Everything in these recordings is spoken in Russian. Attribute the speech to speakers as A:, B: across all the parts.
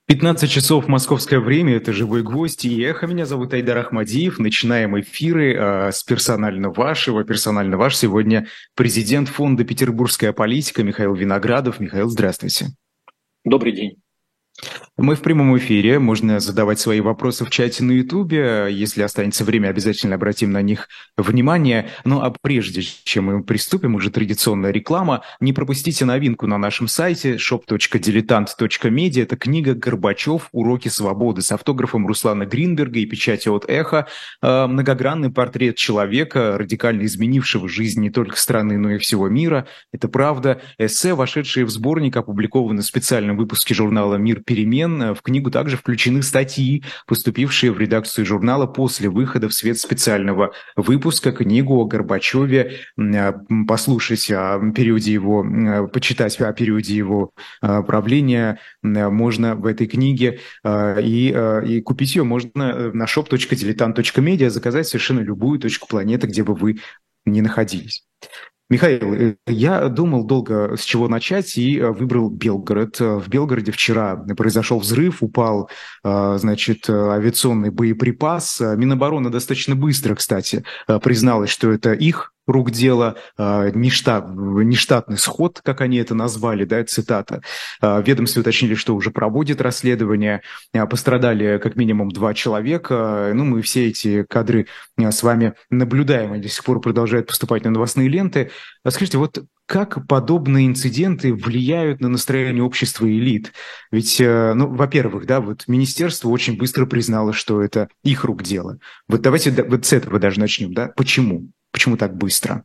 A: 15 часов московское время, это «Живой гвоздь» и «Эхо». Меня зовут Айдар Ахмадиев. Начинаем эфиры с персонально вашего. Персонально ваш сегодня президент фонда «Петербургская политика» Михаил Виноградов. Михаил, здравствуйте.
B: Добрый день.
A: Мы в прямом эфире, можно задавать свои вопросы в чате на Ютубе. Если останется время, обязательно обратим на них внимание. Ну а прежде чем мы приступим, уже традиционная реклама, не пропустите новинку на нашем сайте shop.diletant.media. Это книга «Горбачев. Уроки свободы» с автографом Руслана Гринберга и печатью от «Эхо». Многогранный портрет человека, радикально изменившего жизнь не только страны, но и всего мира. Это правда. Эссе, вошедшие в сборник, опубликованы в специальном выпуске журнала «Мир перемен». В книгу также включены статьи, поступившие в редакцию журнала после выхода в свет специального выпуска. Книгу о Горбачеве послушать о периоде его, почитать о периоде его правления можно в этой книге. И купить ее можно на shop.diletant.media, заказать совершенно любую точку планеты, где бы вы ни находились. Михаил, я думал долго, с чего начать, и выбрал Белгород. В Белгороде вчера произошел взрыв, упал, авиационный боеприпас. Минобороны достаточно быстро, кстати, призналась, что это их рук дело, нештатный сход, как они это назвали, да, цитата. Ведомстве уточнили, что уже проводит расследование. Пострадали как минимум 2 человека. Ну, мы все эти кадры с вами наблюдаем, они до сих пор продолжают поступать на новостные ленты. Скажите, вот как подобные инциденты влияют на настроение общества и элит? Ведь, во-первых, да, вот министерство очень быстро признало, что это их рук дело. Вот давайте вот с этого даже начнем, да? Почему? Почему так быстро?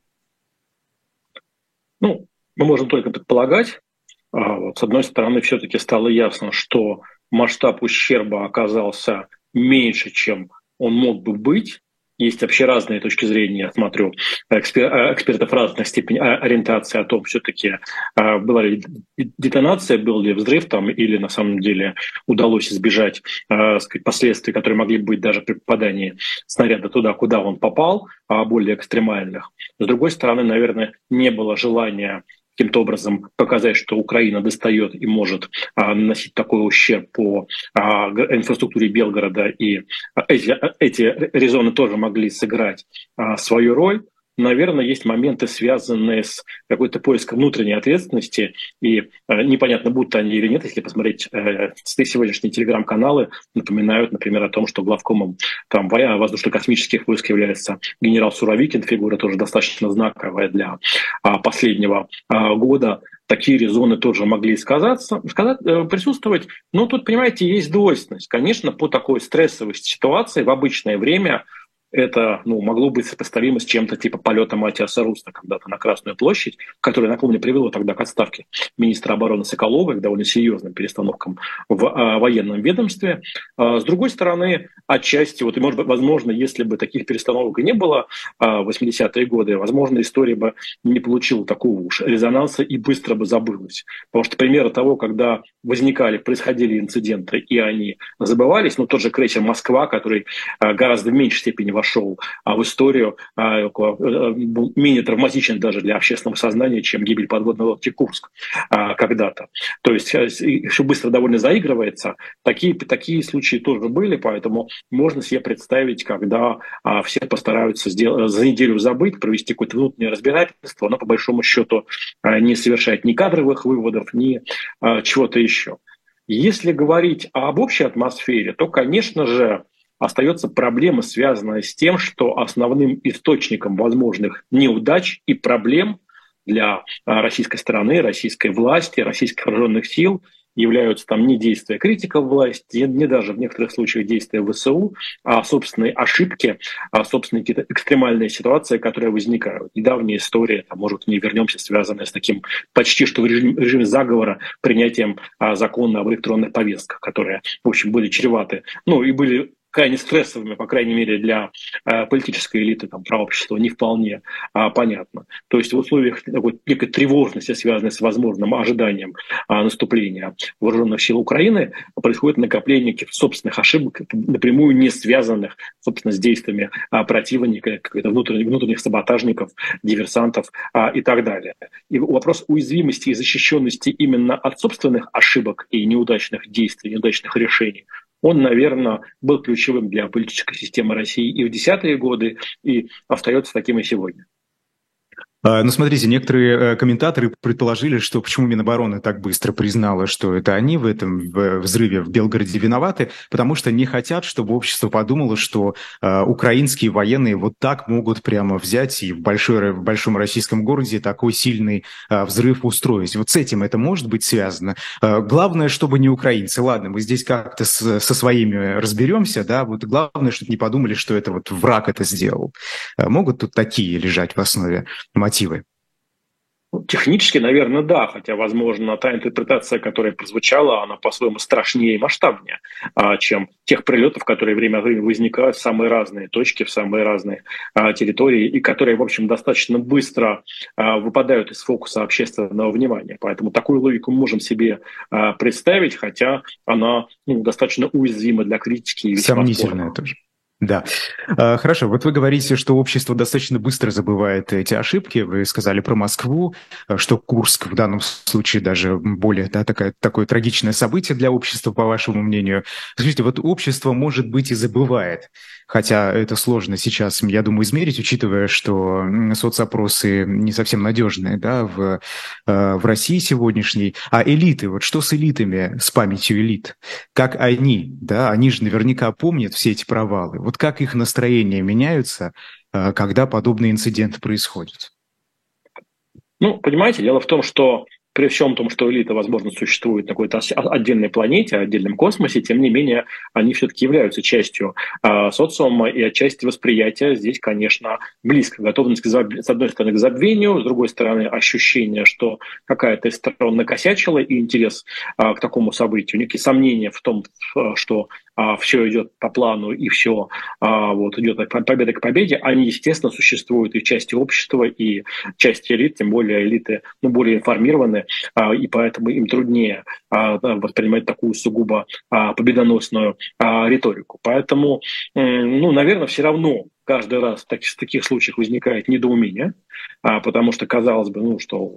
B: Мы можем только предполагать. С одной стороны, все-таки стало ясно, что масштаб ущерба оказался меньше, чем он мог бы быть. Есть вообще разные точки зрения, я смотрю, экспертов разных степеней ориентации о том, все-таки была ли детонация, был ли взрыв там, или на самом деле удалось избежать последствий, которые могли быть даже при попадании снаряда туда, куда он попал, более экстремальных. С другой стороны, наверное, не было желания каким-то образом показать, что Украина достает и может наносить такой ущерб по инфраструктуре Белгорода, и эти резоны тоже могли сыграть свою роль. Наверное, есть моменты, связанные с какой-то поиском внутренней ответственности, и непонятно, будут они или нет, если посмотреть сегодняшние телеграм-каналы, напоминают, например, о том, что главкомом там воздушно-космических войск является генерал Суровикин, фигура тоже достаточно знаковая для последнего года. Такие резоны тоже могли присутствовать. Но тут, понимаете, есть двойственность. Конечно, по такой стрессовой ситуации в обычное время это могло быть сопоставимо с чем-то типа полета Матиаса Руста когда-то на Красную площадь, которое, напомню, привело тогда к отставке министра обороны Соколова, к довольно серьезным перестановкам в военном ведомстве. С другой стороны, отчасти, и, может быть, возможно, если бы таких перестановок и не было в 80-е годы, возможно, история бы не получила такого уж резонанса и быстро бы забылась. Потому что примеры того, когда происходили инциденты, и они забывались, тот же крейсер «Москва», который гораздо в меньшей степени вошел в историю, был менее травматичен даже для общественного сознания, чем гибель подводной лодки «Курск» когда-то. То есть все быстро довольно заигрывается. Такие случаи тоже были, поэтому можно себе представить, когда все постараются за неделю забыть, провести какое-то внутреннее разбирательство, но по большому счету не совершать ни кадровых выводов, ни чего-то еще. Если говорить об общей атмосфере, то, конечно же, остается проблема, связанная с тем, что основным источником возможных неудач и проблем для российской стороны, российской власти, российских вооруженных сил являются там не действия критиков власти, не даже в некоторых случаях действия ВСУ, а собственные ошибки, собственные какие-то экстремальные ситуации, которые возникают. Недавняя история, может, к ней вернемся, связанная с таким почти что в режиме заговора принятием закона об электронных повестках, которые, в общем, были чреваты, и были крайне стрессовыми, по крайней мере, для политической элиты там, правообщества, не вполне понятно. То есть в условиях такой некой тревожности, связанной с возможным ожиданием наступления вооруженных сил Украины, происходит накопление каких-то собственных ошибок, напрямую не связанных, собственно, с действиями противника, каких-то внутренних саботажников, диверсантов и так далее. И вопрос уязвимости и защищенности именно от собственных ошибок и неудачных действий, неудачных решений, он, наверное, был ключевым для политической системы России и в десятые годы, и остается таким и сегодня.
A: Ну, смотрите, некоторые комментаторы предположили, что почему Минобороны так быстро признала, что это они в этом взрыве в Белгороде виноваты, потому что не хотят, чтобы общество подумало, что украинские военные вот так могут прямо взять и в большом российском городе такой сильный взрыв устроить. Вот с этим это может быть связано. Главное, чтобы не украинцы. Ладно, мы здесь как-то со своими разберемся, да, вот главное, чтобы не подумали, что это вот враг это сделал. Могут тут такие лежать в основе мотивы?
B: Технически, наверное, да, хотя, возможно, та интерпретация, которая прозвучала, она по-своему страшнее и масштабнее, чем тех прилетов, которые время от времени возникают в самые разные точки, в самые разные территории, и которые, в общем, достаточно быстро выпадают из фокуса общественного внимания. Поэтому такую логику мы можем себе представить, хотя она достаточно уязвима для критики. И
A: сомнительная тоже. Да. Хорошо, вот вы говорите, что общество достаточно быстро забывает эти ошибки. Вы сказали про Москву, что Курск в данном случае даже более такое трагичное событие для общества, по вашему мнению. Скажите, вот общество, может быть, и забывает, хотя это сложно сейчас, я думаю, измерить, учитывая, что соцопросы не совсем надежные, да, в России сегодняшней. А элиты, вот что с элитами, с памятью элит? Как они, да, они же наверняка помнят все эти провалы. Вот как их настроения меняются, когда подобные инциденты происходят?
B: Ну, понимаете, дело в том, что при всем том, что элита, возможно, существует на какой-то отдельной планете, отдельном космосе, тем не менее, они все-таки являются частью социума, и отчасти восприятия здесь, конечно, близко. Готовность, с одной стороны, к забвению, с другой стороны, ощущение, что какая-то из сторон накосячила, и интерес к такому событию, некие сомнения в том, что все идет по плану и все идет от победы к победе, они, естественно, существуют и в части общества, и в части элит, тем более элиты более информированы, и поэтому им труднее воспринимать такую сугубо победоносную риторику. Поэтому, наверное, все равно каждый раз в таких случаях возникает недоумение, потому что, казалось бы, что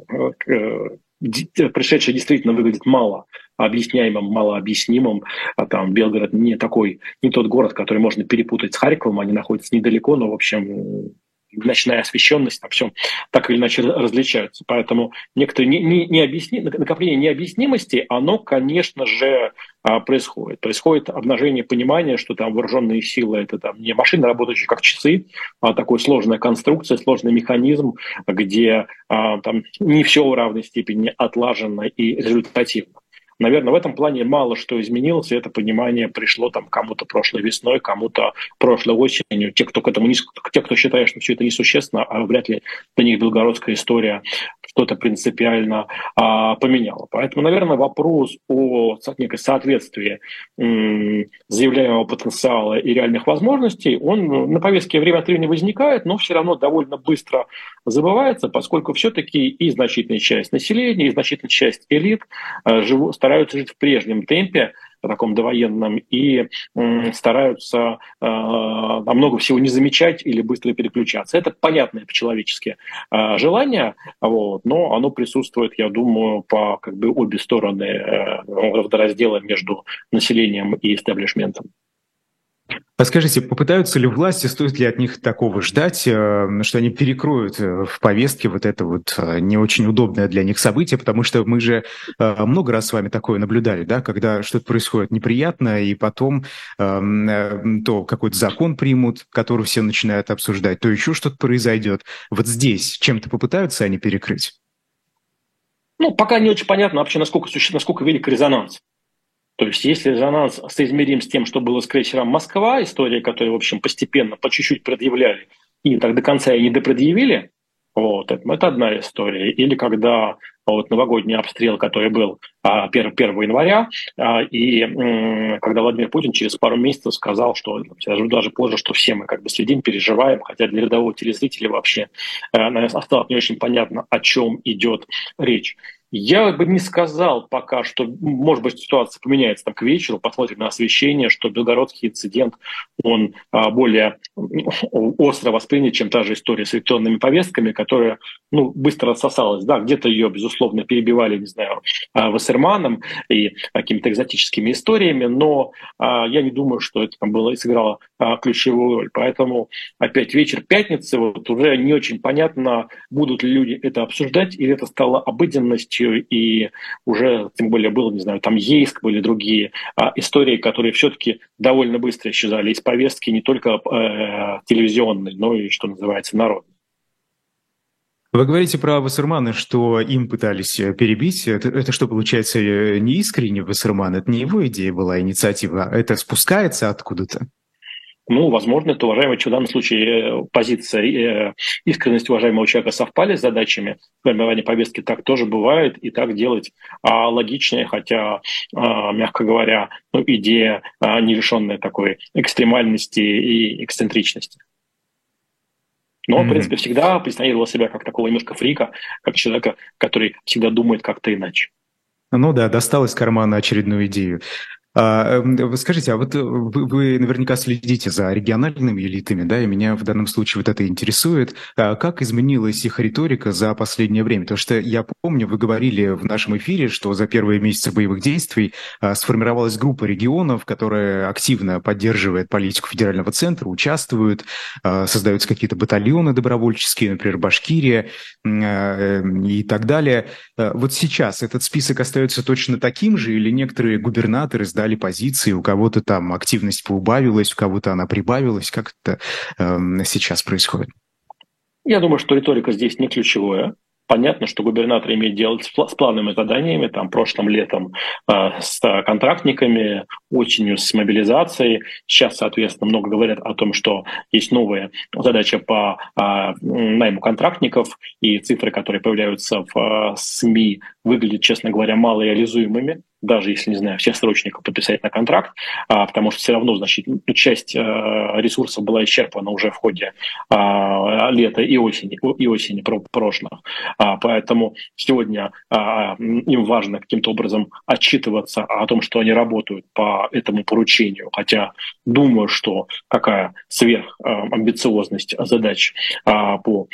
B: пришедшее действительно выглядит мало объясняемым, мало объяснимым. Там Белгород не тот город, который можно перепутать с Харьковом, они находятся недалеко, но, в общем, ночная освещенность, там все так или иначе различаются. Поэтому некоторые накопление необъяснимости, оно, конечно же, происходит. Происходит обнажение понимания, что там вооруженные силы — это там не машины, работающие как часы, а такой сложная конструкция, сложный механизм, где там не все в равной степени отлажено и результативно. Наверное, в этом плане мало что изменилось, и это понимание пришло там кому-то прошлой весной, кому-то прошлой осенью. Те, кто считает, что все это несущественно, а вряд ли для них белгородская история что-то принципиально поменяла. Поэтому, наверное, вопрос о некой соответствии заявляемого потенциала и реальных возможностей, он на повестке время от времени возникает, но все равно довольно быстро забывается, поскольку все-таки и значительная часть населения, и значительная часть элит стараются жить в прежнем темпе, таком довоенном, и стараются много всего не замечать или быстро переключаться. Это понятное по-человечески желание, но оно присутствует, я думаю, по обе стороны водораздела между населением и истеблишментом.
A: Подскажите, попытаются ли власти, стоит ли от них такого ждать, что они перекроют в повестке вот это вот не очень удобное для них событие, потому что мы же много раз с вами такое наблюдали, да, когда что-то происходит неприятно, и потом то какой-то закон примут, который все начинают обсуждать, то еще что-то произойдет. Вот здесь чем-то попытаются они перекрыть?
B: Пока не очень понятно вообще, насколько велик резонанс. То есть если резонанс соизмерим с тем, что было с крейсером «Москва», история, которую, в общем, постепенно, по чуть-чуть предъявляли, и так до конца и не допредъявили, Вот, это одна история. Или когда вот новогодний обстрел, который был 1 января, когда Владимир Путин через пару месяцев сказал, что даже позже, что все мы как бы следим, переживаем, хотя для рядового телезрителя вообще, наверное, осталось не очень понятно, о чем идет речь. Я бы не сказал пока, что, может быть, ситуация поменяется там к вечеру, посмотрим на освещение, что белгородский инцидент, он более остро воспринят, чем та же история с электронными повестками, которая быстро рассосалась. Да, где-то ее, безусловно, перебивали, не знаю, Вассерманом и какими-то экзотическими историями, но я не думаю, что это там было и сыграло ключевую роль. Поэтому опять вечер пятницы, вот уже не очень понятно, будут ли люди это обсуждать, или это стало обыденностью, и уже, тем более, было, не знаю, там Ейск, были другие истории, которые все-таки довольно быстро исчезали из повестки, не только телевизионной, но и, что называется, народной.
A: Вы говорите про Вассермана, что им пытались перебить. Это что, получается, не искренне Вассерман? Это не его идея была, инициатива? Это спускается откуда-то?
B: Возможно, это, уважаемый человек, в данном случае позиция искренность уважаемого человека совпали с задачами формирования повестки. Так тоже бывает, и так делать логичнее, хотя, мягко говоря, идея нерешенной такой экстремальности и эксцентричности. Но, в принципе, всегда позиционировал себя как такого немножко фрика, как человека, который всегда думает как-то иначе.
A: Ну да, достал из кармана очередную идею. Скажите, а вот вы наверняка следите за региональными элитами, да, и меня в данном случае вот это интересует. Как изменилась их риторика за последнее время? Потому что я помню, вы говорили в нашем эфире, что за первые месяцы боевых действий сформировалась группа регионов, которая активно поддерживает политику федерального центра, участвуют, создаются какие-то батальоны добровольческие, например, Башкирия и так далее. Вот сейчас этот список остается точно таким же, или некоторые губернаторы сдали позиции, у кого-то там активность поубавилась, у кого-то она прибавилась? Как это сейчас происходит?
B: Я думаю, что риторика здесь не ключевая. Понятно, что губернатор имеет дело с плановыми заданиями, там, прошлым летом с контрактниками, осенью с мобилизацией. Сейчас, соответственно, много говорят о том, что есть новая задача по найму контрактников, и цифры, которые появляются в СМИ, выглядят, честно говоря, малореализуемыми, даже если, не знаю, всех срочников подписать на контракт, потому что все равно, значит, часть ресурсов была исчерпана уже в ходе лета и осени прошлых. Поэтому сегодня им важно каким-то образом отчитываться о том, что они работают по этому поручению. Хотя думаю, что какая сверхамбициозность задач по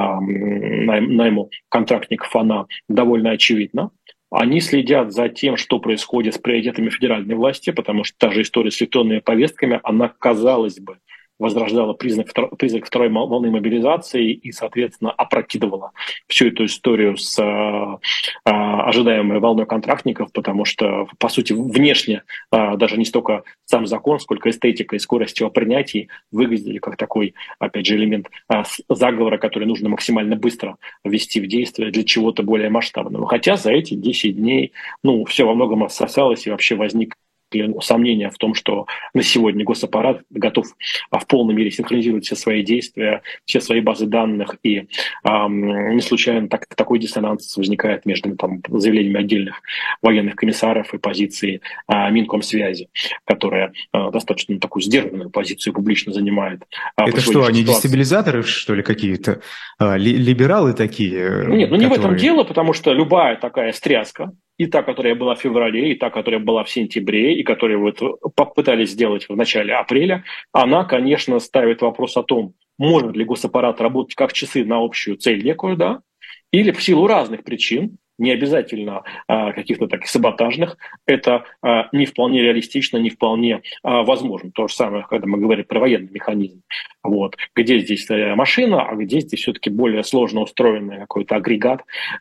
B: найму контрактников, она довольно очевидна. Они следят за тем, что происходит с приоритетами федеральной власти, потому что та же история с электронными повестками, она, казалось бы, возрождала призрак второй волны мобилизации и, соответственно, опрокидывала всю эту историю с ожидаемой волной контрактников, потому что, по сути, внешне даже не столько сам закон, сколько эстетика и скорость его принятия выглядели как такой, опять же, элемент заговора, который нужно максимально быстро ввести в действие для чего-то более масштабного. Хотя за эти 10 дней, все во многом рассосалось и вообще возник сомнения в том, что на сегодня госаппарат готов в полной мере синхронизировать все свои действия, все свои базы данных, и не случайно такой диссонанс возникает между заявлениями отдельных военных комиссаров и позицией Минкомсвязи, которая достаточно такую сдержанную позицию публично занимает.
A: Это что, они дестабилизаторы, что ли, какие-то? Либералы такие?
B: Нет, не в этом дело, потому что любая такая стряска, и та, которая была в феврале, и та, которая была в сентябре, и которую попытались сделать в начале апреля, она, конечно, ставит вопрос о том, может ли госаппарат работать как часы на общую цель некую, да, или в силу разных причин, не обязательно каких-то таких саботажных, это не вполне реалистично, не вполне возможно. То же самое, когда мы говорим про военный механизм. Вот. Где здесь машина, а где здесь все-таки более сложно устроенный какой-то агрегат,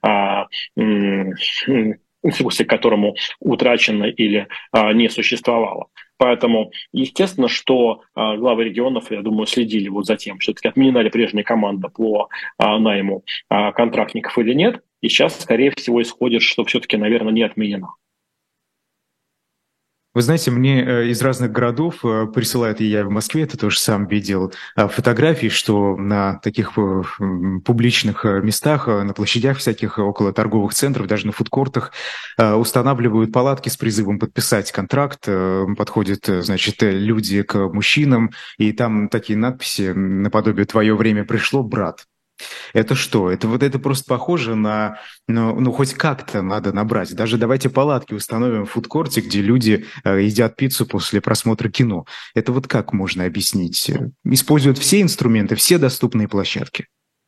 B: к которому утрачено или не существовало. Поэтому, естественно, что главы регионов, я думаю, следили за тем, все-таки отменена ли прежняя команда по найму контрактников или нет. И сейчас, скорее всего, исходит, что все-таки, наверное, не отменена.
A: Вы знаете, мне из разных городов присылают, и я в Москве это тоже сам видел, фотографии, что на таких публичных местах, на площадях всяких, около торговых центров, даже на фудкортах устанавливают палатки с призывом подписать контракт. Подходят, значит, люди к мужчинам, и там такие надписи наподобие «Твое время пришло, брат». Это что? Это вот это просто похоже на, ну хоть как-то надо набрать. Даже давайте палатки установим в фудкорте, где люди едят пиццу после просмотра кино. Это вот как можно объяснить? Используют все инструменты, все доступные площадки.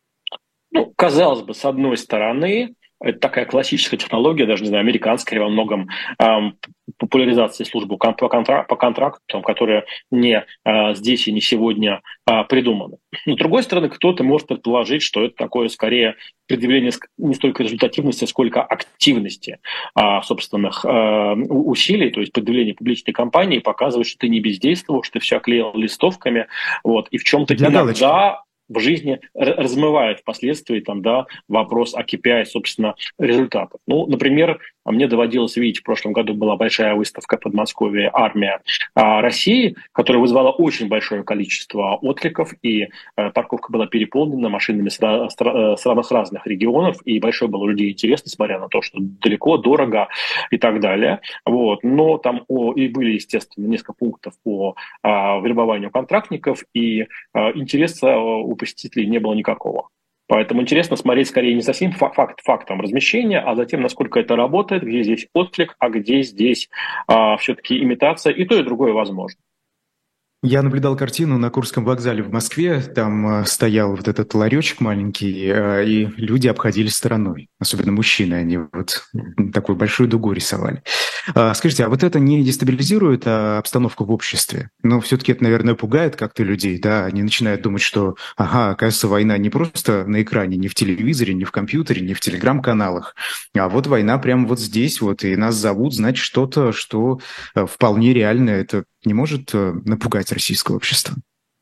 B: Ну, казалось бы, с одной стороны, это такая классическая технология, даже, не знаю, американская во многом, популяризации службы по контрактам, которые не здесь и не сегодня придуманы. Но, с другой стороны, кто-то может предположить, что это такое скорее предъявление не столько результативности, сколько активности собственных усилий, то есть предъявление публичной кампании показывает, что ты не бездействовал, что ты все клеил листовками, вот, и в чем-то
A: Для галочки.
B: иногда в жизни размывает впоследствии там, да, вопрос о KPI, собственно, результатов. Ну, например, мне доводилось видеть, в прошлом году была большая выставка в Подмосковье «Армия России», которая вызвала очень большое количество откликов, и парковка была переполнена машинами с разных регионов, и большое было людей интерес, несмотря на то, что далеко, дорого и так далее. Вот. Но там и были, естественно, несколько пунктов по вербованию контрактников, и интереса у посетителей не было никакого. Поэтому интересно смотреть скорее не за самим фактом размещения, а за тем, насколько это работает, где здесь отклик, а где здесь все-таки имитация, и то, и другое возможно.
A: Я наблюдал картину на Курском вокзале в Москве. Там стоял вот этот ларечек маленький, и люди обходили стороной. Особенно мужчины, они вот такую большую дугу рисовали. Скажите, а вот это не дестабилизирует обстановку в обществе? Но все-таки это, наверное, пугает как-то людей, да? Они начинают думать, что, ага, оказывается, война не просто на экране, не в телевизоре, не в компьютере, не в телеграм-каналах, а вот война прямо вот здесь вот, и нас зовут, значит, что-то, что вполне реально. Это не может напугать российское общество?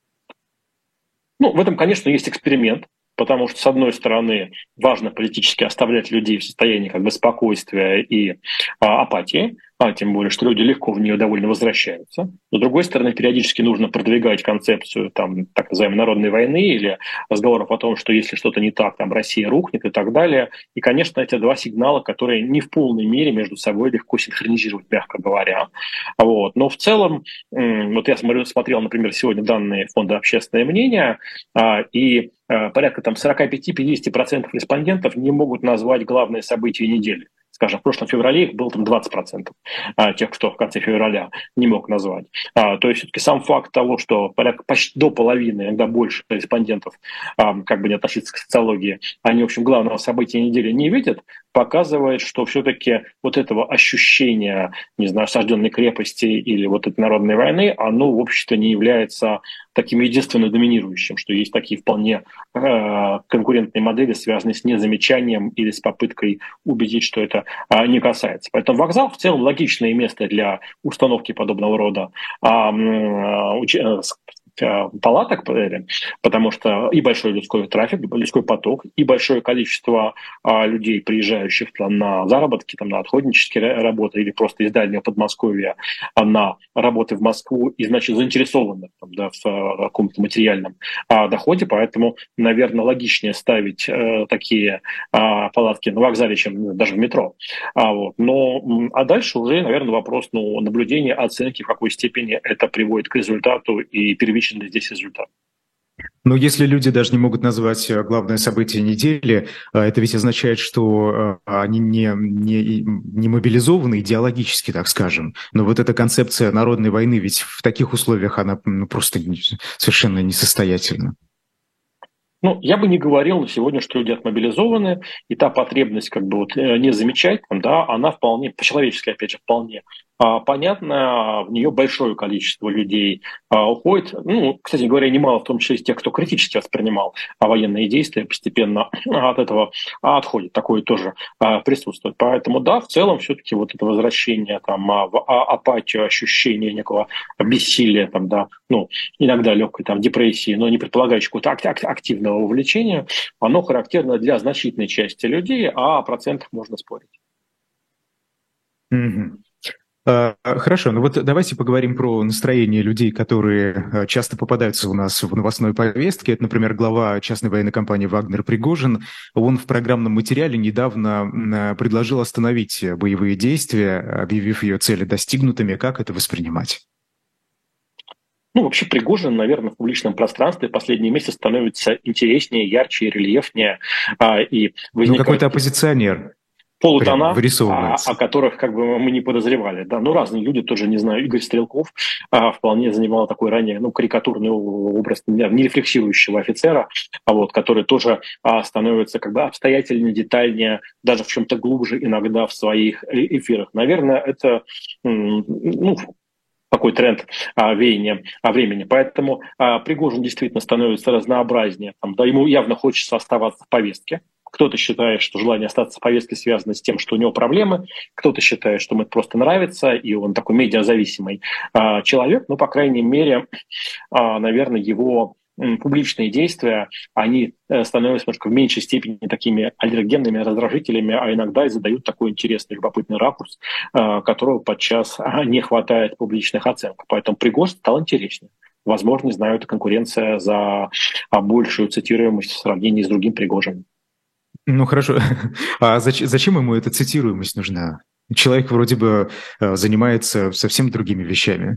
B: Ну, в этом, конечно, есть эксперимент, потому что, с одной стороны, важно политически оставлять людей в состоянии как бы спокойствия и апатии, тем более, что люди легко в нее довольно возвращаются. Но, с другой стороны, периодически нужно продвигать концепцию там, так называемой народной войны или разговоров о том, что если что-то не так, там Россия рухнет и так далее. И, конечно, эти два сигнала, которые не в полной мере между собой легко синхронизировать, мягко говоря. Вот. Но в целом, вот я смотрел, например, сегодня данные Фонда «Общественное мнение», и порядка там 45-50% респондентов не могут назвать главные события недели. Скажем, в прошлом феврале их было там 20% тех, кто в конце февраля не мог назвать. То есть все-таки сам факт того, что порядка почти до половины, иногда больше респондентов, как бы не относиться к социологии, они, в общем, главного события недели не видят, показывает, что все-таки вот этого ощущения, не знаю, осажденной крепости или вот этой народной войны, оно в обществе не является таким единственно доминирующим, что есть такие вполне конкурентные модели, связанные с незамечанием или с попыткой убедить, что это не касается. Поэтому вокзал в целом логичное место для установки подобного рода палаток, потому что и большой людской трафик, людской поток, и большое количество людей, приезжающих там, на заработки, там, на отходнические работы или просто из дальнего Подмосковья на работы в Москву, и, значит, заинтересованных там, да, в каком-то материальном доходе, поэтому, наверное, логичнее ставить такие палатки на вокзале, чем даже в метро. Вот. А дальше уже, наверное, вопрос наблюдения, оценки, в какой степени это приводит к результату и первичный здесь результат.
A: Но если люди даже не могут назвать главное событие недели, это ведь означает, что они не мобилизованы идеологически, так скажем. Но вот эта концепция народной войны, ведь в таких условиях она просто совершенно несостоятельна.
B: Ну, я бы не говорил на сегодня, что люди отмобилизованы, и та потребность как бы вот не замечать, да, она вполне, по-человечески, опять же, вполне понятно, в нее большое количество людей уходит. Ну, кстати говоря, немало, в том числе из тех, кто критически воспринимал военные действия, постепенно от этого отходит. Такое тоже присутствует. Поэтому, да, в целом все-таки вот это возвращение там, в апатию, ощущение некого бессилия, там, да, ну, иногда легкой там, депрессии, но не предполагающей какого-то активного вовлечения, оно характерно для значительной части людей, а о процентах можно спорить.
A: Мгм. Хорошо, ну вот давайте поговорим про настроение людей, которые часто попадаются у нас в новостной повестке. Это, например, глава частной военной компании «Вагнер» Пригожин. Он в программном материале недавно предложил остановить боевые действия, объявив ее цели достигнутыми. Как это воспринимать?
B: Ну, вообще Пригожин, наверное, в публичном пространстве в последние месяцы становится интереснее, ярче, рельефнее, и
A: Ну,
B: возникают
A: какой-то оппозиционер прям
B: полутона, о
A: вырисовывается.
B: которых как бы мы не подозревали. Да? Ну, разные люди, тоже, не знаю, Игорь Стрелков вполне занимал такой ранее, ну, карикатурный образ нерефлексирующего офицера, который тоже становится как бы обстоятельнее, детальнее, даже в чем-то глубже иногда в своих эфирах. Наверное, это ну, такой тренд веяния времени. Поэтому Пригожин действительно становится разнообразнее. Там, да, ему явно хочется оставаться в повестке. Кто-то считает, что желание остаться в повестке связано с тем, что у него проблемы. Кто-то считает, что ему это просто нравится, и он такой медиазависимый человек. Но, по крайней мере, наверное, его публичные действия, они становятся немножко в меньшей степени такими аллергенными раздражителями, а иногда и задают такой интересный, любопытный ракурс, которого подчас не хватает в публичных оценках. Поэтому Пригожин стал интереснее. Возможно, не знаю, это конкуренция за большую цитируемость в сравнении с другим Пригожиным.
A: Ну, хорошо. А зачем ему эта цитируемость нужна? Человек вроде бы занимается совсем другими вещами.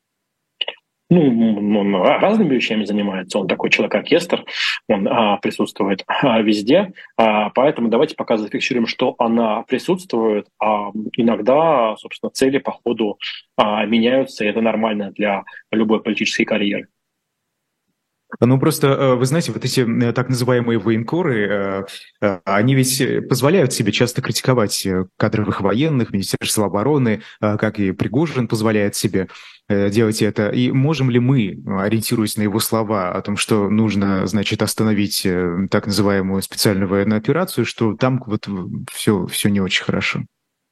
B: Ну, он разными вещами занимается. Он такой человек-оркестр, он присутствует везде. Поэтому давайте пока зафиксируем, что она присутствует. Иногда, собственно, цели по ходу меняются, и это нормально для любой политической карьеры.
A: Ну, просто, вы знаете, вот эти так называемые военкоры, они ведь позволяют себе часто критиковать кадровых военных, Министерство обороны, как и Пригожин позволяет себе делать это. И можем ли мы, ориентируясь на его слова о том, что нужно, значит, остановить так называемую специальную военную операцию, что там вот все не очень хорошо?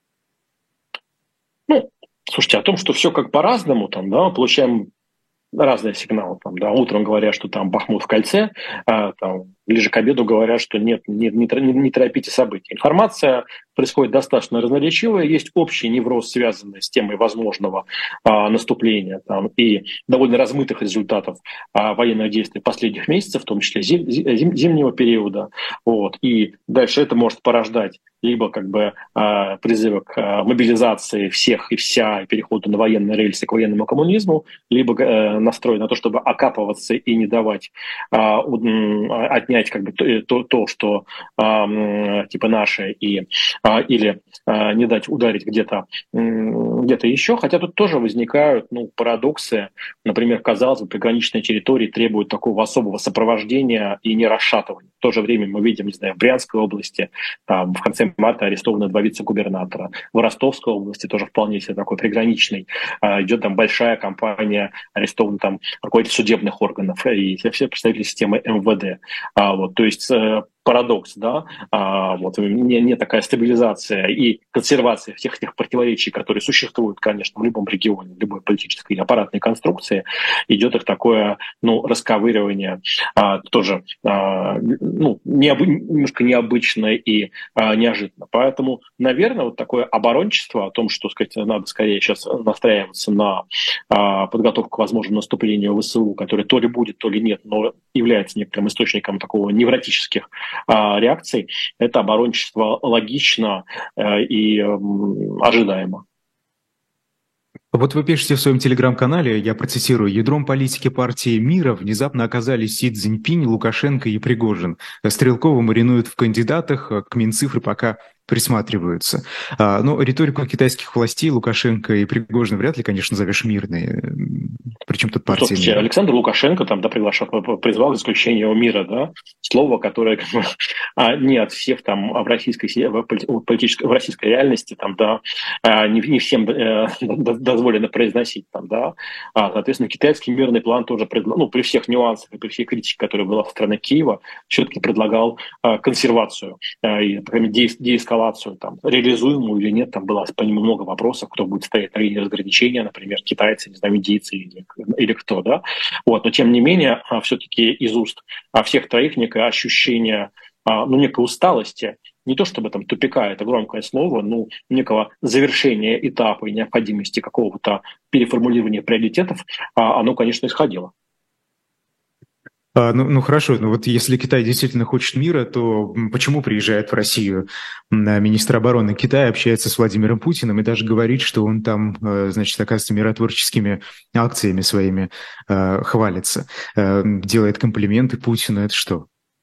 B: Ну, слушайте, о том, что все как по-разному, там, да, получаем разные сигналы. Там, да, утром говорят, что там Бахмут в кольце, там, ближе к обеду говорят, что нет, не торопите события. Информация происходит достаточно разноречивая, есть общий невроз, связанный с темой возможного наступления там, и довольно размытых результатов военных действий последних месяцев, в том числе зимнего периода. И дальше это может порождать либо как бы призывы к мобилизации всех и вся, и переходу на военные рельсы к военному коммунизму, либо настрой на то, чтобы окапываться и не давать отнять как бы то, что типа наше, или не дать ударить где-то еще. Хотя тут тоже возникают парадоксы. Например, казалось бы, приграничные территории требуют такого особого сопровождения и не расшатывания. В то же время мы видим, не знаю, в Брянской области там, в конце марта арестованы 2 вице-губернатора. В Ростовской области тоже вполне себе такой приграничный. Идет там большая кампания, арестован там руководитель судебных органов и все представители системы МВД. То есть парадокс, да, не такая стабилизация и консервация всех тех противоречий, которые существуют, конечно, в любом регионе, в любой политической и аппаратной конструкции, идет их такое, расковыривание тоже, немножко необычное и неожиданно. Поэтому, наверное, вот такое оборончество о том, что, сказать, надо скорее сейчас настраиваться на подготовку к возможному наступлению ВСУ, которое то ли будет, то ли нет, но является некоторым источником такого невротических реакций, это оборончество логично и ожидаемо.
A: Вот вы пишете в своем телеграм-канале, я процитирую: «Ядром политики партии мира внезапно оказались Си Цзиньпинь, Лукашенко и Пригожин. Стрелкова маринуют в кандидатах, к Минцифры пока присматриваются». Но риторику китайских властей Лукашенко и Пригожин вряд ли, конечно, зовешь мирной. Причем тут партия
B: Слушайте,
A: мира?
B: Александр Лукашенко там, призвал к исключению мира, да, слово, которое не от всех там в российской реальности там, да, не всем дозволено произносить там, да. Соответственно, китайский мирный план тоже, при всех нюансах и при всей критике, которая была со стороны Киева, все-таки предлагал консервацию и, по крайней мере, деэскалацию, там, реализуемую или нет, там было по нему много вопросов, кто будет стоять на линии разграничения, например, китайцы, не знаю, индийцы или кто, да. Но тем не менее, все-таки из уст всех троих некое ощущение некой усталости, не то чтобы там тупика, это громкое слово, но некого завершения этапа и необходимости какого-то переформулирования приоритетов, оно, конечно, исходило.
A: Ну хорошо, ну вот если Китай действительно хочет мира, то почему приезжает в Россию министр обороны Китая, общается с Владимиром Путиным и даже говорит, что он там, значит, оказывается, миротворческими акциями своими хвалится, делает комплименты Путину, это что?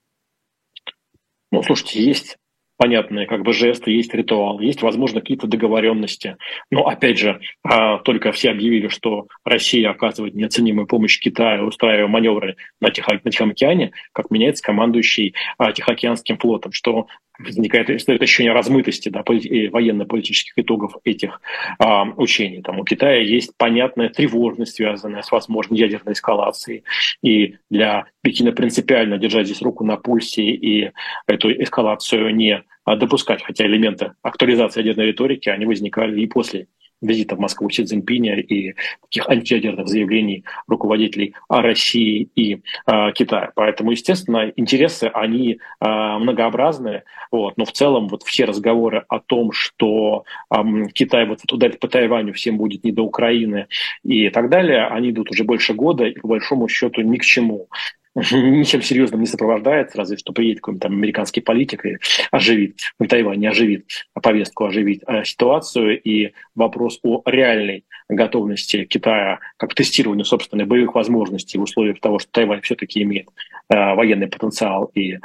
B: Ну, слушайте, есть понятные как бы жесты, есть ритуал, есть, возможно, какие-то договоренности. Но, опять же, только все объявили, что Россия оказывает неоценимую помощь Китаю, устраивая маневры на Тихом океане, как меняется командующий Тихоокеанским флотом, что возникает ощущение размытости, да, и военно-политических итогов этих учений. Там у Китая есть понятная тревожность, связанная с возможной ядерной эскалацией. И для Пекина принципиально держать здесь руку на пульсе и эту эскалацию не допускать, хотя элементы актуализации ядерной риторики, они возникали и после визита в Москву Си Цзиньпиня и таких антиядерных заявлений руководителей России и Китая. Поэтому, естественно, интересы, они многообразные, вот, но в целом вот все разговоры о том, что Китай вот ударит по Тайваню, всем будет не до Украины и так далее, они идут уже больше года и по большому счету ни к чему. Ничем серьезным не сопровождается, разве что приедет какой-нибудь там американский политик и оживит, в Тайване оживит повестку, оживит ситуацию, и вопрос о реальной готовности Китая как к тестированию собственных боевых возможностей в условиях того, что Тайвань все-таки имеет военный потенциал и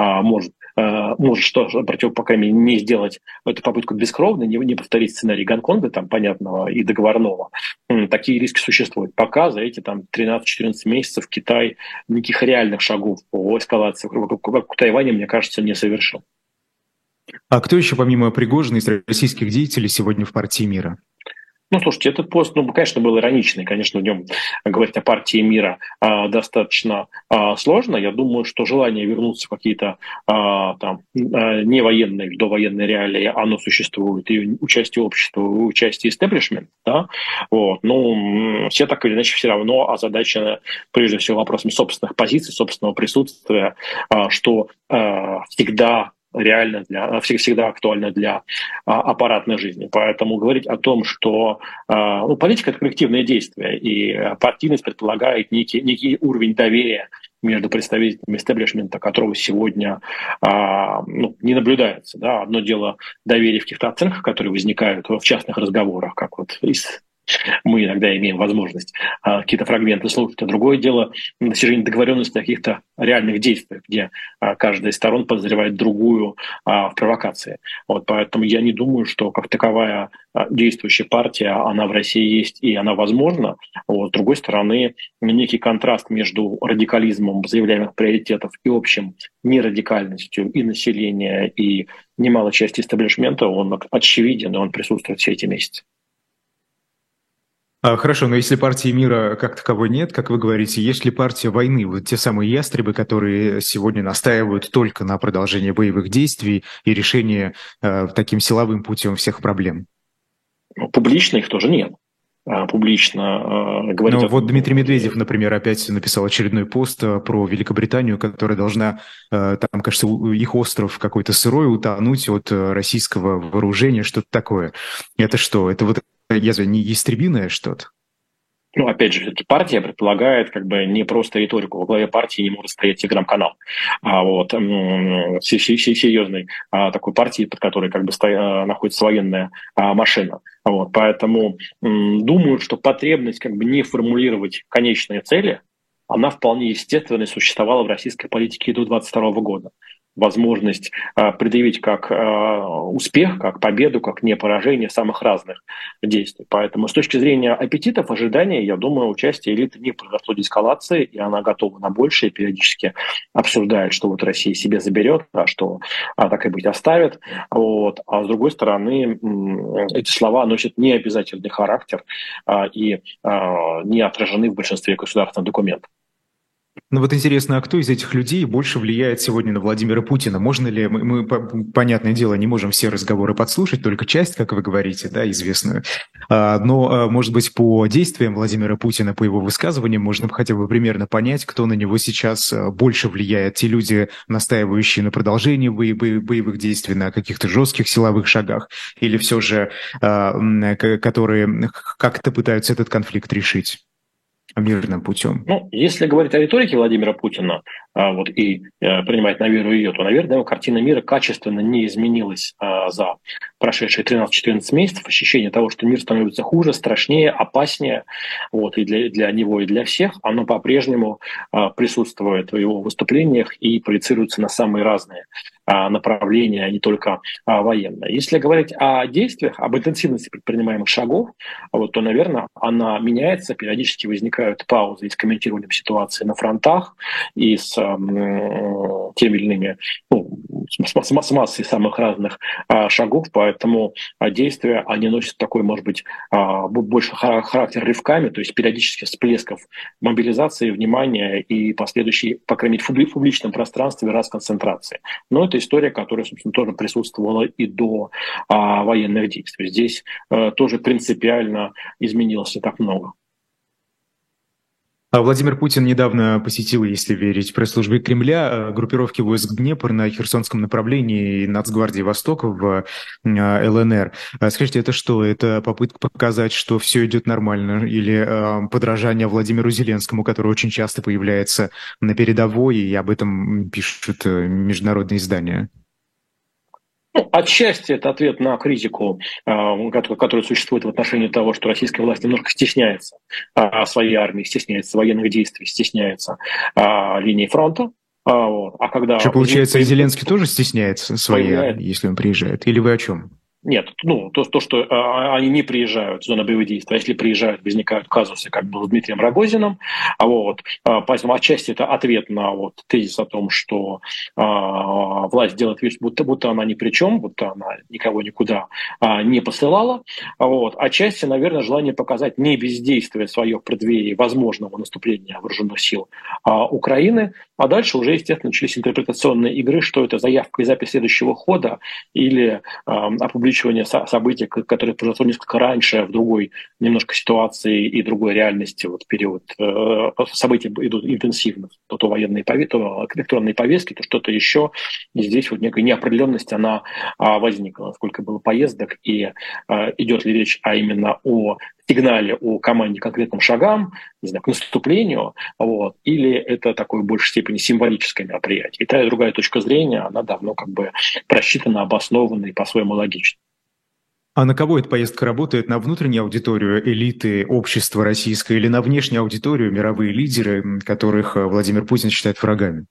B: может что по крайней мере, не сделать эту попытку бескровно, не повторить сценарий Гонконга, там, понятного и договорного. Такие риски существуют. Пока за эти там 13-14 месяцев Китай никаких реальных шагов по эскалации вокруг Тайваня, мне кажется, не совершил.
A: А кто еще, помимо Пригожина, из российских деятелей сегодня в партии мира?
B: Ну, слушайте, этот пост, конечно, был ироничный. Конечно, в нем говорить о партии мира достаточно сложно. Я думаю, что желание вернуться в какие-то не военные, довоенные реалии, оно существует. И участие общества, и участие истеблишмента. Да? Вот. Но все так или иначе все равно озадачены, прежде всего, вопросами собственных позиций, собственного присутствия, что всегда всегда актуально для аппаратной жизни. Поэтому говорить о том, что политика – это коллективное действие, и партийность предполагает некий уровень доверия между представителями истеблишмента, которого сегодня не наблюдается. Да? Одно дело доверие в каких-то оценках, которые возникают в частных разговорах, как вот мы иногда имеем возможность какие-то фрагменты слушать. А другое дело достижение договоренности о каких-то реальных действиях, где каждая из сторон подозревает другую в провокации. Вот, поэтому я не думаю, что как таковая действующая партия, она в России есть и она возможна. Вот, с другой стороны, некий контраст между радикализмом заявляемых приоритетов и общим нерадикальностью и населения, и немалой части истеблишмента, он очевиден, и он присутствует все эти месяцы.
A: Хорошо, но если партии мира как таковой нет, как вы говорите, есть ли партия войны? Вот те самые ястребы, которые сегодня настаивают только на продолжении боевых действий и решении таким силовым путем всех проблем?
B: Публично их тоже нет. Публично говорить...
A: Но вот Дмитрий Медведев, например, опять написал очередной пост про Великобританию, которая должна, там, кажется, их остров какой-то сырой утонуть от российского вооружения, что-то такое. Это что? Это вот не ястребиное что-то?
B: Ну, опять же, все-таки партия предполагает как бы не просто риторику. Во главе партии не может стоять телеграм-канал. Серьезной такой партии, под которой как бы находится военная машина. Вот, поэтому думаю, что потребность как бы не формулировать конечные цели, она вполне естественно существовала в российской политике и до 2022 года. Возможность предъявить как успех, как победу, как не поражение самых разных действий. Поэтому с точки зрения аппетитов, ожиданий, я думаю, участие элиты не произошло деэскалации, и она готова на большее, периодически обсуждает, что вот Россия себе заберет, а что так и быть оставит. Вот. А с другой стороны, эти слова носят необязательный характер и не отражены в большинстве государственных документов.
A: Ну вот интересно, а кто из этих людей больше влияет сегодня на Владимира Путина? Можно ли, понятное дело, не можем все разговоры подслушать, только часть, как вы говорите, да, известную. Но, может быть, по действиям Владимира Путина, по его высказываниям, можно хотя бы примерно понять, кто на него сейчас больше влияет. Те люди, настаивающие на продолжении боевых действий, на каких-то жестких силовых шагах, или все же, которые как-то пытаются этот конфликт решить мирным путем.
B: Ну, если говорить о риторике Владимира Путина, принимать на веру ее, то, наверное, его картина мира качественно не изменилась за прошедшие 13-14 месяцев. Ощущение того, что мир становится хуже, страшнее, опаснее, и для него, и для всех, оно по-прежнему присутствует в его выступлениях и проецируется на самые разные направления, а не только военные. Если говорить о действиях, об интенсивности предпринимаемых шагов, то, наверное, она меняется, периодически возникают паузы с комментированием ситуации на фронтах и с теми или иными, с массой самых разных шагов, поэтому действия, они носят такой, может быть, больше характер рывками, то есть периодических всплесков мобилизации, внимания и последующей, по крайней мере, в публичном пространстве расконцентрации. Но это история, которая, собственно, тоже присутствовала и до военных действий. Здесь тоже принципиально изменилось не так много.
A: Владимир Путин недавно посетил, если верить пресс-службе Кремля, группировки войск Днепр на Херсонском направлении и Нацгвардии Восток в ЛНР. Скажите, это что? Это попытка показать, что все идет нормально? Или подражание Владимиру Зеленскому, который очень часто появляется на передовой, и об этом пишут международные издания?
B: Отчасти это ответ на критику, которая существует в отношении того, что российская власть немножко стесняется своей армии, стесняется военных действий, стесняется линии фронта. Когда
A: что, получается, и Зеленский тоже стесняется своей армии, если он приезжает? Или вы о чем?
B: Нет, то, что они не приезжают в зону боевых действий, а если приезжают, возникают казусы, как было с Дмитрием Рогозиным. Поэтому отчасти это ответ на тезис о том, что власть делает вид, будто она ни при чем, будто она никого никуда не посылала. Отчасти, наверное, желание показать не бездействие свое в преддверии возможного наступления вооруженных сил Украины, а дальше уже, естественно, начались интерпретационные игры, что это заявка и запись следующего хода или опубликование событий, которые произошло несколько раньше, в другой немножко ситуации и другой реальности. В период события идут интенсивно. То военные повестки, то электронные повестки, то что-то еще. И здесь некая неопределенность, она возникла. Сколько было поездок и идет ли речь именно о сигнале, о команде конкретным шагам, не знаю, к наступлению, или это такое в большей степени символическое мероприятие. И та и другая точка зрения, она давно просчитана, обоснована и по-своему логична.
A: А на кого эта поездка работает? На внутреннюю аудиторию элиты общества российское или на внешнюю аудиторию мировые лидеры, которых Владимир Путин считает врагами?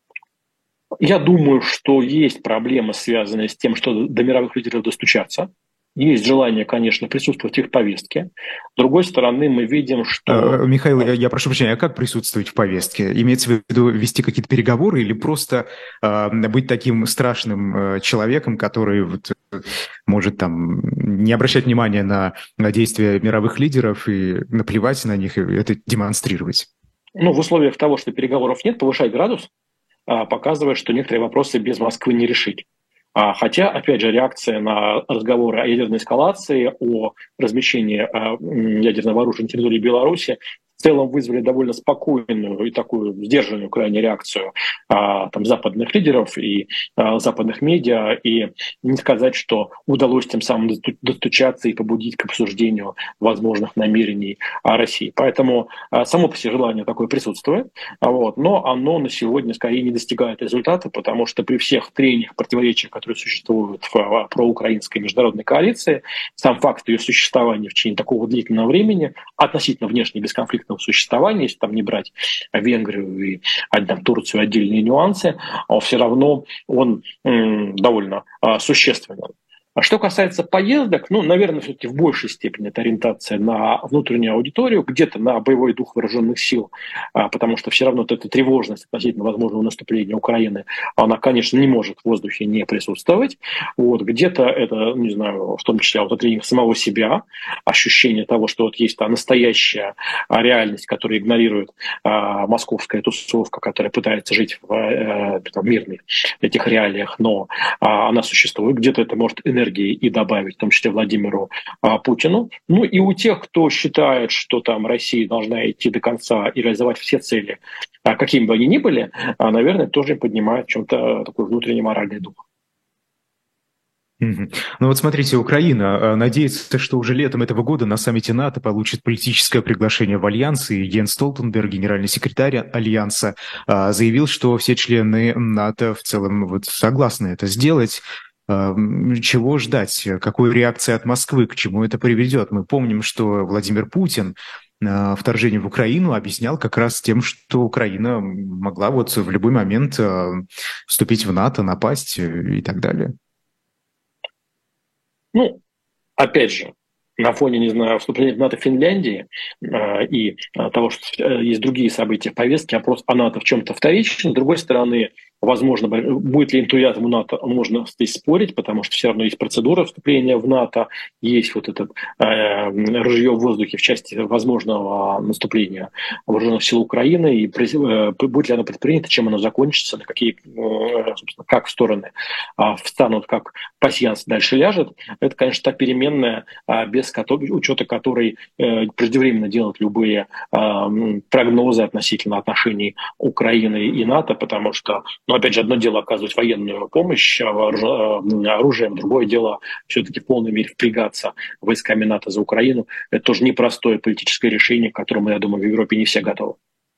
B: Я думаю, что есть проблемы, связанные с тем, что до мировых лидеров достучаться. Есть желание, конечно, присутствовать в их повестке. С другой стороны, мы видим, что...
A: Михаил, я прошу прощения, а как присутствовать в повестке? Имеется в виду вести какие-то переговоры или просто быть таким страшным человеком, который может не обращать внимания на действия мировых лидеров и наплевать на них, и это демонстрировать?
B: В условиях того, что переговоров нет, повышать градус показывает, что некоторые вопросы без Москвы не решить. Хотя, опять же, реакция на разговоры о ядерной эскалации, о размещении ядерного оружия на территории Беларуси в целом вызвали довольно спокойную и такую сдержанную крайне реакцию западных лидеров и западных медиа. И не сказать, что удалось тем самым достучаться и побудить к обсуждению возможных намерений России. Поэтому само по себе желание такое присутствует, но оно на сегодня скорее не достигает результата, потому что при всех трениях, противоречиях, которые существуют в проукраинской международной коалиции, сам факт ее существования в течение такого длительного времени относительно внешне бесконфликтного существования, если не брать Венгрию и Турцию отдельные нюансы, все равно он довольно существенен. А что касается поездок, ну, наверное, все-таки в большей степени это ориентация на внутреннюю аудиторию, где-то на боевой дух вооруженных сил, потому что все равно вот эта тревожность относительно возможного наступления Украины, она, конечно, не может в воздухе не присутствовать. Вот, где-то это, не знаю, в том числе вот тренинг самого себя, ощущение того, что вот есть та настоящая реальность, которая игнорирует московская тусовка, которая пытается жить в мирных этих реалиях, но она существует. Где-то это может энергии и добавить, в том числе Владимиру Путину. Ну и у тех, кто считает, что там Россия должна идти до конца и реализовать все цели, какими бы они ни были, наверное, тоже поднимает в чем-то такой внутренний моральный дух.
A: Мгм. Ну вот смотрите, Украина надеется, что уже летом этого года на саммите НАТО получит политическое приглашение в Альянс, и Йенс Столтенберг, генеральный секретарь Альянса, заявил, что все члены НАТО в целом вот согласны это сделать. Чего ждать? Какой реакции от Москвы? К чему это приведет? Мы помним, что Владимир Путин вторжение в Украину объяснял как раз тем, что Украина могла вот в любой момент вступить в НАТО, напасть и так далее.
B: Ну, опять же, на фоне, не знаю, вступления в НАТО Финляндии и того, что есть другие события в повестке, опрос о НАТО в чем-то вторичен. С другой стороны, возможно, будет ли энтузиазм у НАТО, можно здесь спорить, потому что все равно есть процедура вступления в НАТО, есть вот это ружье в воздухе в части возможного наступления вооруженных сил Украины, и будет ли оно предпринято, чем оно закончится, на какие, собственно, как стороны встанут, как пасьянс дальше ляжет. Это, конечно, та переменная, без учета которой преждевременно делать любые прогнозы относительно отношений Украины и НАТО, потому что, ну, опять же, одно дело оказывать военную помощь оружием, другое дело все-таки в полной мере впрягаться войсками НАТО за Украину. Это тоже непростое политическое решение, к которому, я думаю, в Европе не все готовы.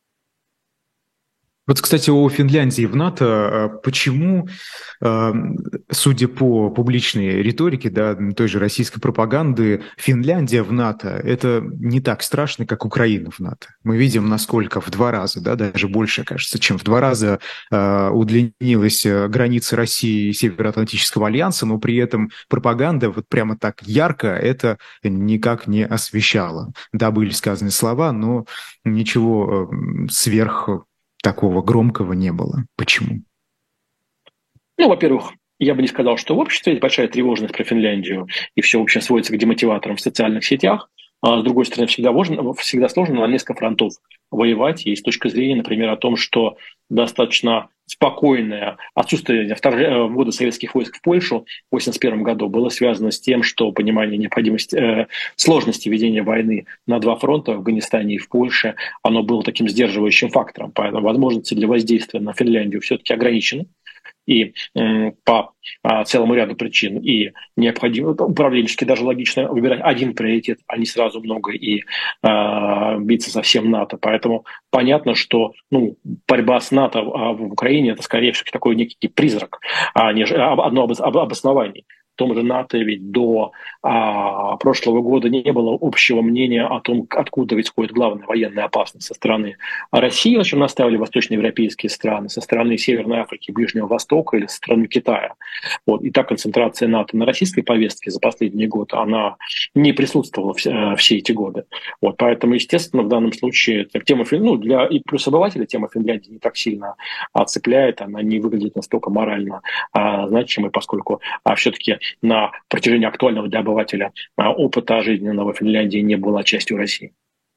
A: Вот, кстати, о Финляндии в НАТО. Почему, судя по публичной риторике, да, той же российской пропаганды, Финляндия в НАТО – это не так страшно, как Украина в НАТО? Мы видим, насколько в 2 раза, да, даже больше, кажется, чем в 2 раза удлинилась граница России и Североатлантического альянса, но при этом пропаганда вот прямо так ярко это никак не освещала. Да, были сказаны слова, но ничего сверх такого громкого не было. Почему?
B: Ну, во-первых, я бы не сказал, что в обществе есть большая тревожность про Финляндию, и все вообще сводится к демотиваторам в социальных сетях. А с другой стороны, всегда сложно на несколько фронтов воевать. Есть точка зрения, например, о том, что достаточно спокойное отсутствие ввода советских войск в Польшу в 1981 году было связано с тем, что понимание необходимости, сложности ведения войны на 2 фронта в Афганистане и в Польше, оно было таким сдерживающим фактором. Поэтому возможности для воздействия на Финляндию все-таки ограничены. И по целому ряду причин. И необходимо управленчески даже логично выбирать один приоритет, а не сразу много и биться со всем НАТО. Поэтому понятно, что борьба с НАТО в Украине – это скорее всего такой некий призрак, а не одно обоснование. В том же НАТО ведь до прошлого года не было общего мнения о том, откуда исходит главная военная опасность со стороны России, на чем наставили восточноевропейские страны, со стороны Северной Африки, Ближнего Востока или со стороны Китая. Вот. И та концентрация НАТО на российской повестке за последний год, она не присутствовала все эти годы. Вот. Поэтому, естественно, в данном случае тема, и плюс обывателя тема Финляндии не так сильно цепляет, она не выглядит настолько морально значимой, поскольку все-таки на протяжении актуального для обывателя опыта жизненного Финляндии не была частью России.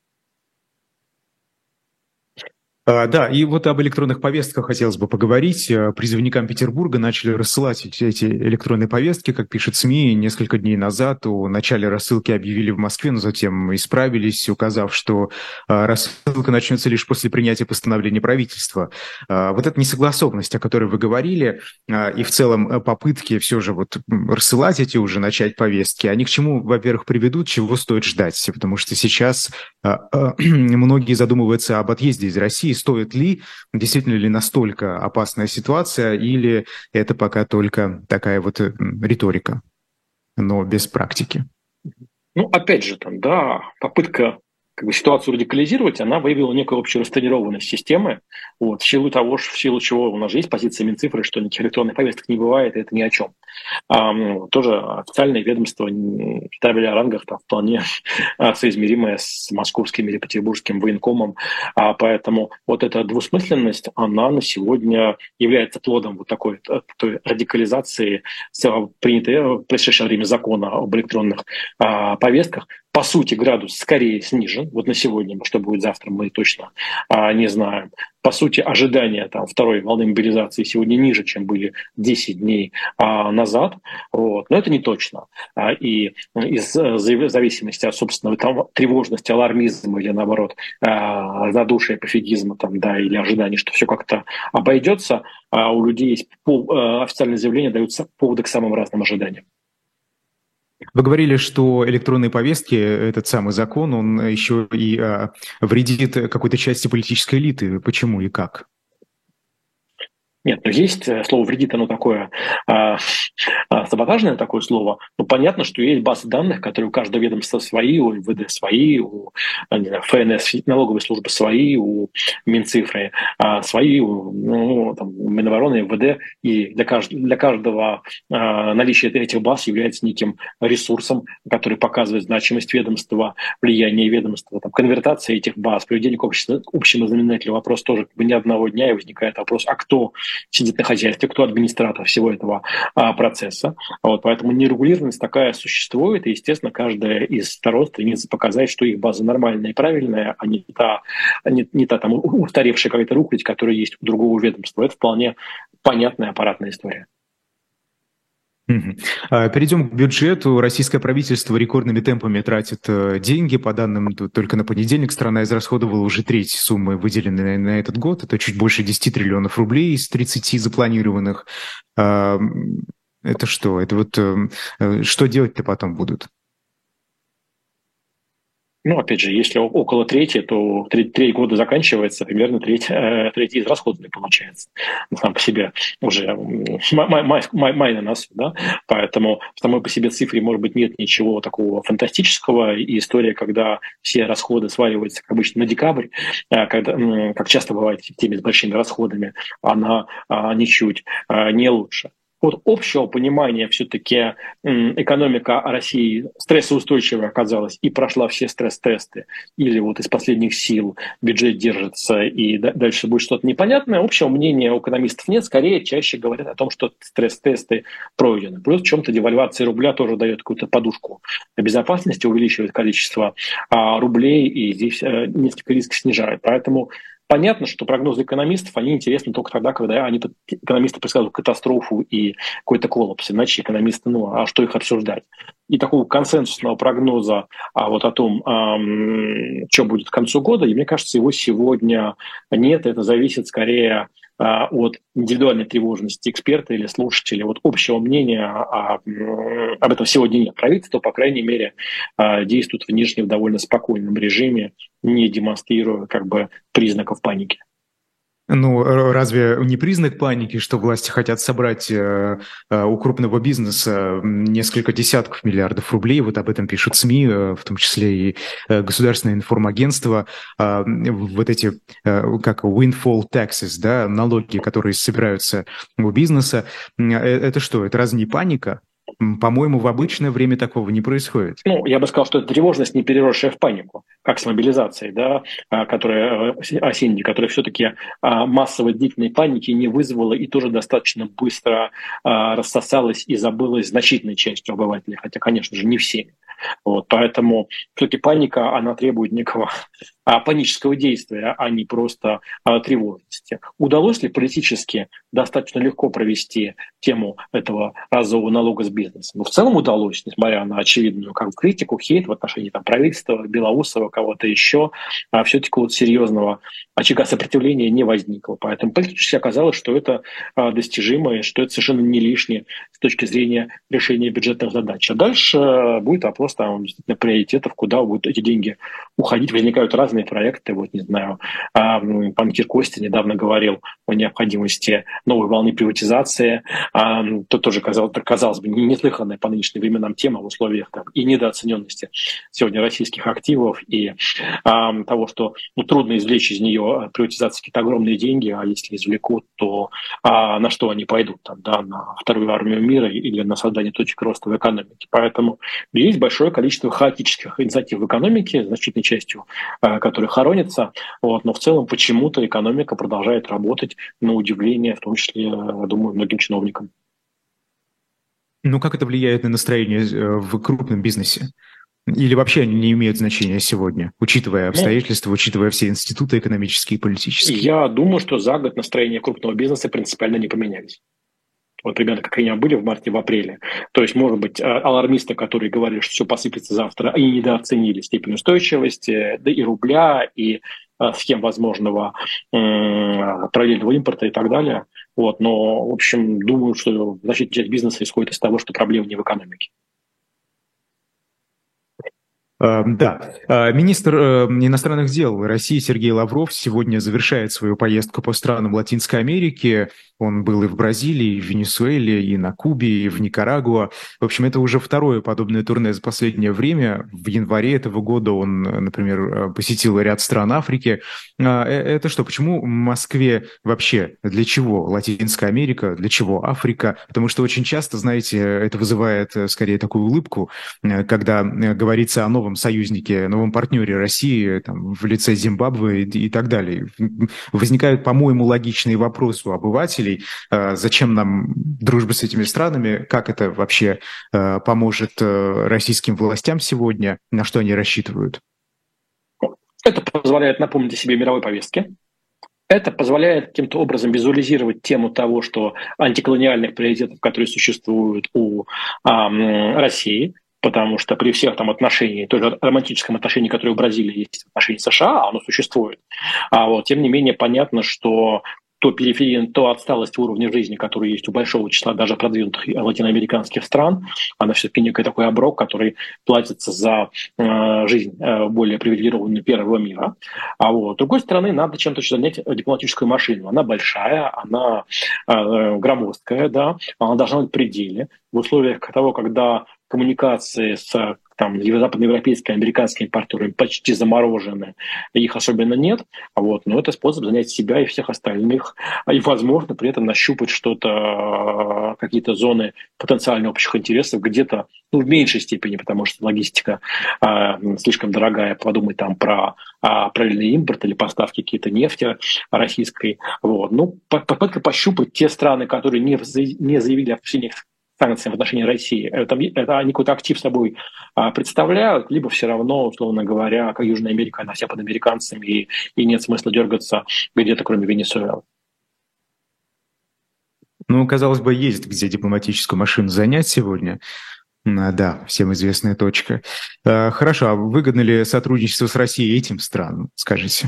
A: Да, и вот об электронных повестках хотелось бы поговорить. Призывникам Петербурга начали рассылать эти электронные повестки, как пишет СМИ, несколько дней назад. О начале рассылки объявили в Москве, но затем исправились, указав, что рассылка начнется лишь после принятия постановления правительства. Вот эта несогласованность, о которой вы говорили, и в целом попытки все же вот рассылать эти уже, начать повестки, они к чему, во-первых, приведут, чего стоит ждать? Потому что сейчас многие задумываются об отъезде из России. Стоит ли, действительно ли настолько опасная ситуация, или это пока только такая вот риторика, но без практики?
B: Опять же, попытка как бы ситуацию радикализировать, она выявила некую общую растренированность системы, вот, в силу чего у нас же есть позиция Минцифры, что никаких электронных повесток не бывает, и это ни о чем. Тоже официальное ведомство ставили о рангах там, вполне соизмеримое с московским или петербургским военкомом, поэтому вот эта двусмысленность, она на сегодня является плодом вот такой той радикализации происшедшего во время закона об электронных повестках. По сути, градус скорее снижен. Вот на сегодня, что будет завтра, мы точно не знаем. По сути, ожидания там, второй волны мобилизации сегодня ниже, чем были 10 дней назад. Вот. Но это не точно. И из зависимости от собственного там, тревожности, алармизма или, наоборот, задушия, пофигизма там, да, или ожидания, что все как-то обойдется, у людей есть официальные заявления, даются поводы к самым разным ожиданиям.
A: Вы говорили, что электронные повестки, этот самый закон, он еще и вредит какой-то части политической элиты. Почему и как?
B: Нет, ну есть слово «вредит», оно такое саботажное такое слово. Но понятно, что есть базы данных, которые у каждого ведомства свои, у МВД свои, у ФНС, налоговой службы свои, у Минцифры свои, у Минобороны, МВД. И для каждого наличие этих баз является неким ресурсом, который показывает значимость ведомства, влияние ведомства, там, конвертация этих баз, приведение к общему знаменателю. Вопрос тоже как бы не одного дня, и возникает вопрос, а кто сидит на хозяйстве, кто администратор всего этого процесса. Вот, поэтому нерегулированность такая существует, и, естественно, каждая из сторон стремится показать, что их база нормальная и правильная, а не та там устаревшая какая-то рухлядь, которая есть у другого ведомства. Это вполне понятная аппаратная история.
A: Перейдем к бюджету. Российское правительство рекордными темпами тратит деньги. По данным, только на понедельник страна израсходовала уже треть суммы, выделенной на этот год. Это чуть больше 10 триллионов рублей из 30 запланированных. Это что? Это вот что делать-то потом будут?
B: Ну, опять же, если около трети, то треть года заканчивается, примерно треть израсходной получается. Сам по себе уже май на нас, да, поэтому в самой по себе цифре, может быть, нет ничего такого фантастического, и история, когда все расходы сваливаются, как обычно, на декабрь, когда, как часто бывает в теме с большими расходами, она ничуть не лучше. От общего понимания все-таки экономика России стрессоустойчивая оказалась и прошла все стресс-тесты, или вот из последних сил бюджет держится и дальше будет что-то непонятное, общего мнения у экономистов нет, скорее чаще говорят о том, что стресс-тесты пройдены. Плюс в чем-то девальвация рубля тоже дает какую-то подушку безопасности, увеличивает количество рублей и здесь несколько риск снижает. Поэтому понятно, что прогнозы экономистов, они интересны только тогда, когда экономисты предсказывают катастрофу и какой-то коллапс. Иначе экономисты, а что их обсуждать? И такого консенсусного прогноза вот о том, что будет к концу года, и мне кажется, его сегодня нет. Это зависит скорее от индивидуальной тревожности эксперта или слушателя, вот общего мнения об этом сегодня нет. Правительство, по крайней мере, действует внешне в довольно спокойном режиме, не демонстрируя как бы признаков паники.
A: Ну, разве не признак паники, что власти хотят собрать у крупного бизнеса несколько десятков миллиардов рублей? Вот об этом пишут СМИ, в том числе и государственное информагентство. Вот эти, как windfall taxes, да, налоги, которые собираются у бизнеса. Это что, это разве не паника? По-моему, в обычное время такого не происходит.
B: Ну, я бы сказал, что это тревожность, не переросшая в панику, как с мобилизацией, да, которая осенней, которая все-таки массовой длительной паники не вызвала и тоже достаточно быстро рассосалась и забылась значительной частью обывателей, хотя, конечно же, не всеми. Вот, поэтому все-таки паника, она требует некого панического действия, а не просто тревожности. Удалось ли политически достаточно легко провести тему этого разового налога с бизнесом? Ну, в целом удалось, несмотря на очевидную критику, хейт в отношении правительства, Белоусова, кого-то еще, все-таки вот серьезного очага сопротивления не возникло. Поэтому политически оказалось, что это достижимо и что это совершенно не лишнее с точки зрения решения бюджетных задач. А дальше будет вопрос вопрос там действительно приоритетов, куда будут эти деньги уходить. Возникают разные проекты. Вот, не знаю, банкир Костя недавно говорил о необходимости новой волны приватизации. То тоже, казалось бы, неслыханная по нынешним временам тема в условиях там, и недооцененности сегодня российских активов, и того, что трудно извлечь из нее приватизации какие-то огромные деньги, а если извлекут, то на что они пойдут? Там, да, на вторую армию мира или на создание точек роста в экономике. Поэтому есть большое количество хаотических инициатив в экономике, значительной частью которые хоронятся, вот, но в целом почему-то экономика продолжает работать на удивление, в том числе, я думаю, многим чиновникам.
A: Ну, как это влияет на настроение в крупном бизнесе? Или вообще они не имеют значения сегодня, учитывая обстоятельства, учитывая все институты экономические и политические?
B: Я думаю, что за год настроения крупного бизнеса принципиально не поменялись. Вот примерно как они были в марте, в апреле. То есть, может быть, алармисты, которые говорили, что все посыпется завтра, они недооценили степень устойчивости, да и рубля, и схем возможного параллельного импорта и так далее. Вот. Но, в общем, думаю, что значительная часть бизнеса исходит из того, что проблема не в экономике.
A: Да. Министр иностранных дел России Сергей Лавров сегодня завершает свою поездку по странам Латинской Америки. Он был и в Бразилии, и в Венесуэле, и на Кубе, и в Никарагуа. В общем, это уже второе подобное турне за последнее время. В январе этого года он, например, посетил ряд стран Африки. Это что, почему в Москве вообще? Для чего Латинская Америка? Для чего Африка? Потому что очень часто, знаете, это вызывает скорее такую улыбку, когда говорится о новом союзнике, новом партнере России там, в лице Зимбабве и так далее. Возникают, по-моему, логичные вопросы у обывателей. Зачем нам дружба с этими странами? Как это вообще поможет российским властям сегодня? На что они рассчитывают?
B: Это позволяет напомнить о себе мировой повестке. Это позволяет каким-то образом визуализировать тему того, что антиколониальных приоритетов, которые существуют у России, потому что при всех там отношениях, тоже романтическом отношении, которое у Бразилии есть в отношении США, оно существует. Тем не менее, понятно, что то периферия, то отсталость в уровне жизни, которая есть у большого числа даже продвинутых латиноамериканских стран, она все-таки некий такой оброк, который платится за жизнь более привилегированную первого мира. С другой стороны, надо чем-то занять дипломатическую машину. Она большая, она громоздкая, да, она должна быть в пределе. В условиях того, когда коммуникации с западноевропейскими, американскими партнерами почти заморожены, их особенно нет, но это способ занять себя и всех остальных, и, возможно, при этом нащупать что-то, какие-то зоны потенциально общих интересов где-то, в меньшей степени, потому что логистика слишком дорогая, подумать там про параллельный импорт или поставки какие-то нефти российской. Попытка пощупать те страны, которые не заявили о впечатлениях санкции в отношении России, это они какой-то актив собой представляют, либо все равно, условно говоря, как Южная Америка, она вся под американцами, и нет смысла дергаться где-то, кроме Венесуэлы.
A: Казалось бы, есть где дипломатическую машину занять сегодня. Да, всем известная точка. Хорошо, а выгодно ли сотрудничество с Россией этим странам, скажите?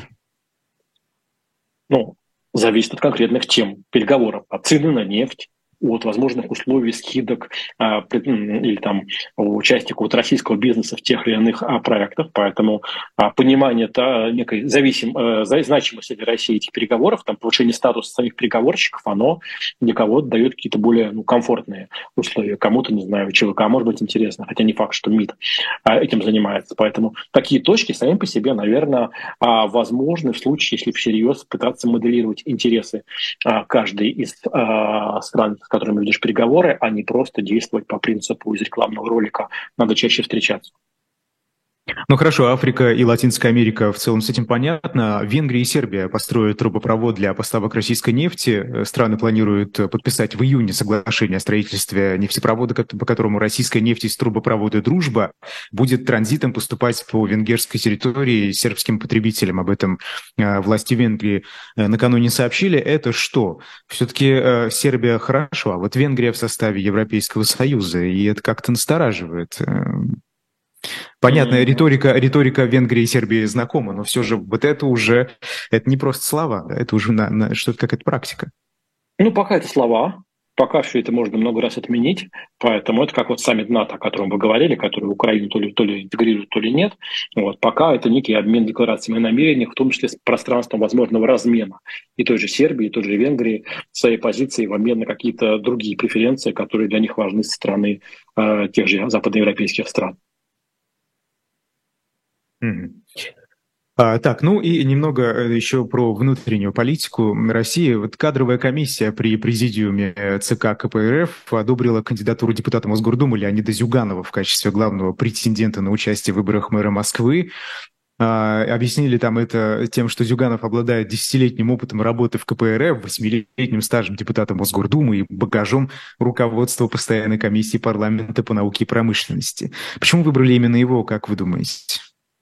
B: Зависит от конкретных тем переговоров. От цены на нефть, от возможных условий скидок или участия российского бизнеса в тех или иных проектах. Поэтому понимание некой значимости для России этих переговоров, повышение статуса самих переговорщиков, оно для кого-то дает какие-то более комфортные условия. Кому-то, не знаю, ЧВК может быть интересно, хотя не факт, что МИД этим занимается. Поэтому такие точки сами по себе, наверное, возможны в случае, если всерьез пытаться моделировать интересы каждой из стран, с которыми ведешь переговоры, а не просто действовать по принципу из рекламного ролика «надо чаще встречаться».
A: Хорошо, Африка и Латинская Америка в целом с этим понятно. Венгрия и Сербия построят трубопровод для поставок российской нефти. Страны планируют подписать в июне соглашение о строительстве нефтепровода, по которому российская нефть из трубопровода «Дружба» будет транзитом поступать по венгерской территории сербским потребителям. Об этом власти Венгрии накануне сообщили. Это что? Все-таки Сербия хорошо, а вот Венгрия в составе Европейского Союза, и это как-то настораживает. Понятно, риторика Венгрии и Сербии знакома, но все же это не просто слова, это уже что-то какая-то практика.
B: Пока это слова. Пока все это можно много раз отменить, поэтому это как вот саммит НАТО, о котором вы говорили, который Украину то ли интегрирует, то ли нет. Вот, пока это некий обмен декларациями о намерениях, в том числе с пространством возможного размена и той же Сербии, и той же Венгрии своей позиции в обмен на какие-то другие преференции, которые для них важны со стороны тех же западноевропейских стран.
A: Так, ну и немного еще про внутреннюю политику России. Вот кадровая комиссия при президиуме ЦК КПРФ одобрила кандидатуру депутата Мосгордумы Леонида Зюганова в качестве главного претендента на участие в выборах мэра Москвы. Объяснили там это тем, что Зюганов обладает 10-летним опытом работы в КПРФ, 8-летним стажем депутата Мосгордумы и багажом руководства постоянной комиссии парламента по науке и промышленности. Почему выбрали именно его, как вы думаете?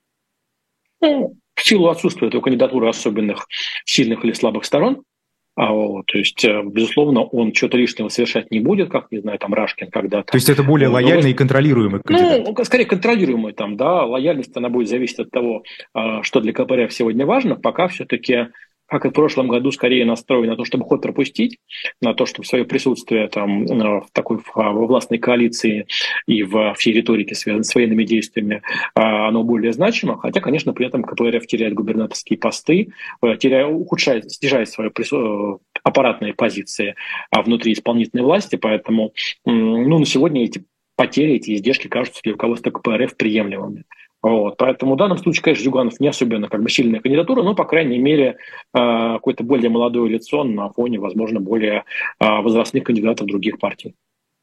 B: В силу отсутствия этой кандидатуры особенных сильных или слабых сторон, то есть, безусловно, он что-то лишнего совершать не будет, как, не знаю, там Рашкин когда-то.
A: То есть это более лояльный и контролируемый кандидат?
B: Ну, скорее контролируемый там, да, лояльность, она будет зависеть от того, что для КПРФ сегодня важно, пока все-таки, как и в прошлом году, скорее настроен на то, чтобы ход пропустить, на то, чтобы свое присутствие там в такой во властной коалиции и в всей риторике, связанной с военными действиями, оно более значимо. Хотя, конечно, при этом КПРФ теряет губернаторские посты, снижает свои аппаратные позиции внутри исполнительной власти. Поэтому на сегодня эти потери, эти издержки кажутся для руководства КПРФ приемлемыми. Вот, поэтому в данном случае, конечно, Зюганов не особенно сильная кандидатура, но, по крайней мере, какое-то более молодое лицо на фоне, возможно, более возрастных кандидатов других партий.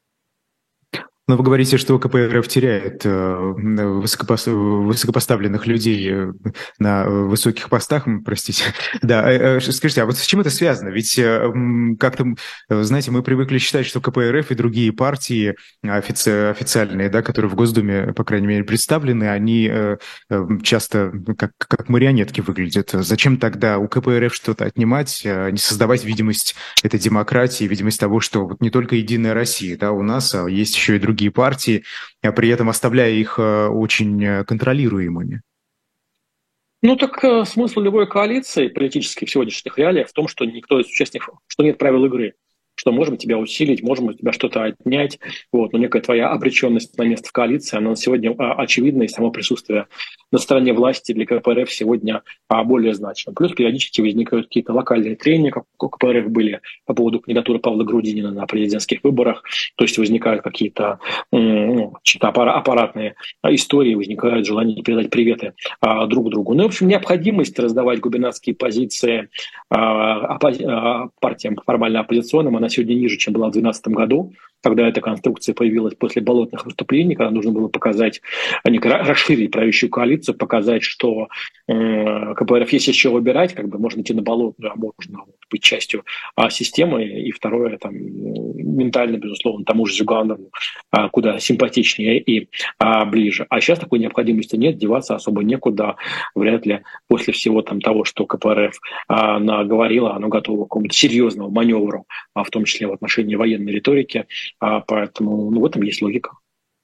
A: Но вы говорите, что КПРФ теряет высокопоставленных людей на высоких постах, простите. Да, скажите, а вот с чем это связано? Ведь как-то, знаете, мы привыкли считать, что КПРФ и другие партии официальные, да, которые в Госдуме, по крайней мере, представлены, они часто как марионетки выглядят. Зачем тогда у КПРФ что-то отнимать, не создавать видимость этой демократии, видимость того, что вот не только Единая Россия, да, у нас, а есть еще и другие партии, а при этом оставляя их очень контролируемыми?
B: Ну так смысл любой коалиции политической в сегодняшних реалиях в том, что никто из участников, что нет правил игры, что можем тебя усилить, можем у тебя что-то отнять. Вот. Но некая твоя обреченность на место в коалиции, она сегодня очевидна, и само присутствие на стороне власти для КПРФ сегодня более значимо. Плюс периодически возникают какие-то локальные трения, как у КПРФ были по поводу кандидатуры Павла Грудинина на президентских выборах. То есть возникают какие-то аппаратные истории, возникает желание передать приветы друг другу. Ну, в общем, необходимость раздавать губернаторские позиции партиям формально оппозиционным, она сегодня ниже, чем была в 2012 году, когда эта конструкция появилась после болотных выступлений, когда нужно было показать, расширить правящую коалицию, показать, что КПРФ есть еще выбирать, можно идти на болотную, а можно быть частью системы. И второе, ментально, безусловно, тому же Зюганову куда симпатичнее и ближе. А сейчас такой необходимости нет, деваться особо некуда. Вряд ли после всего того, что КПРФ наговорила, оно готово к какому-то серьезному маневру, в том числе в отношении военной риторики. Поэтому в этом есть логика.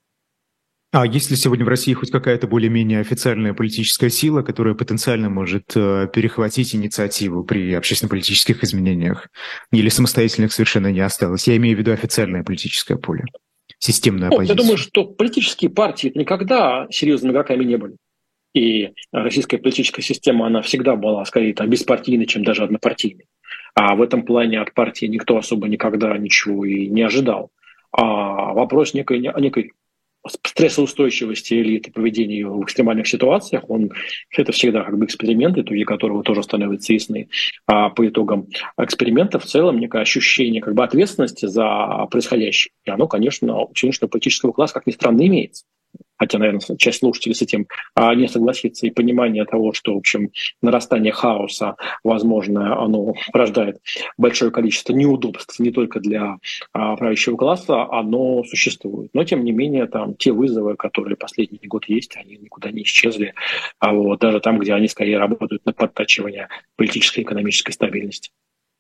A: А есть ли сегодня в России хоть какая-то более-менее официальная политическая сила, которая потенциально может перехватить инициативу при общественно-политических изменениях? Или самостоятельных совершенно не осталось? Я имею в виду официальное политическое поле, системную оппозицию.
B: Я думаю, что политические партии никогда серьезными игроками не были. И российская политическая система, она всегда была скорее беспартийной, чем даже однопартийной. А в этом плане от партии никто особо никогда ничего и не ожидал. А вопрос некой стрессоустойчивости элиты, поведения в экстремальных ситуациях, это всегда эксперимент, итоги которого тоже становятся ясны. А по итогам эксперимента в целом некое ощущение ответственности за происходящее. И оно, конечно, у сегодняшнего политического класса, как ни странно, имеется. Хотя, наверное, часть слушателей с этим не согласится, и понимание того, что, в общем, нарастание хаоса, возможно, оно порождает большое количество неудобств не только для правящего класса, оно существует. Но, тем не менее, те вызовы, которые последний год есть, они никуда не исчезли. Даже там, где они скорее работают на подтачивание политической и экономической стабильности.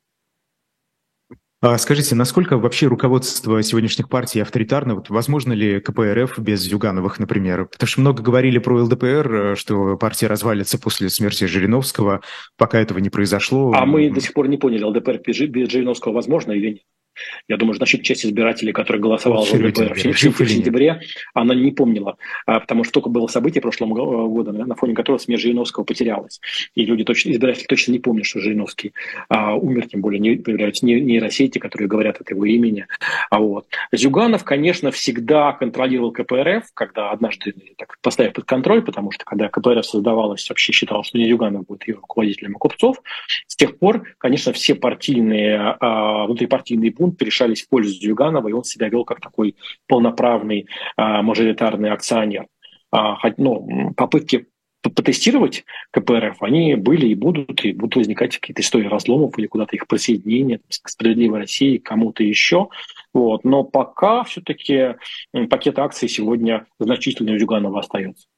A: Скажите, насколько вообще руководство сегодняшних партий авторитарно? Возможно ли КПРФ без Зюгановых, например? Потому что много говорили про ЛДПР, что партия развалится после смерти Жириновского, пока этого не произошло.
B: А мы до сих пор не поняли, ЛДПР без Жириновского возможно или нет? Я думаю, значительная часть избирателей, которая голосовала за ЛДПР в
A: жив
B: сентябре, она не помнила, потому что только было событие прошлого года, на фоне которого смерть Жириновского потерялась. И люди избиратели точно не помнят, что Жириновский умер, тем более не появляются нейросети, которые говорят от его имени. Вот. Зюганов, конечно, всегда контролировал КПРФ, когда однажды так поставив под контроль, потому что когда КПРФ создавалась, вообще считалось, что не Зюганов будет ее руководителем, а Купцов. С тех пор, конечно, все партийные, внутрипартийные пункты решались в пользу Зюганова, и он себя вел как такой полноправный мажоритарный акционер. Попытки потестировать КПРФ, они были и будут возникать какие-то истории разломов или куда-то их присоединения к «Справедливой России», к кому-то еще. Вот. Но пока все-таки пакет акций сегодня значительно у Зюганова остается.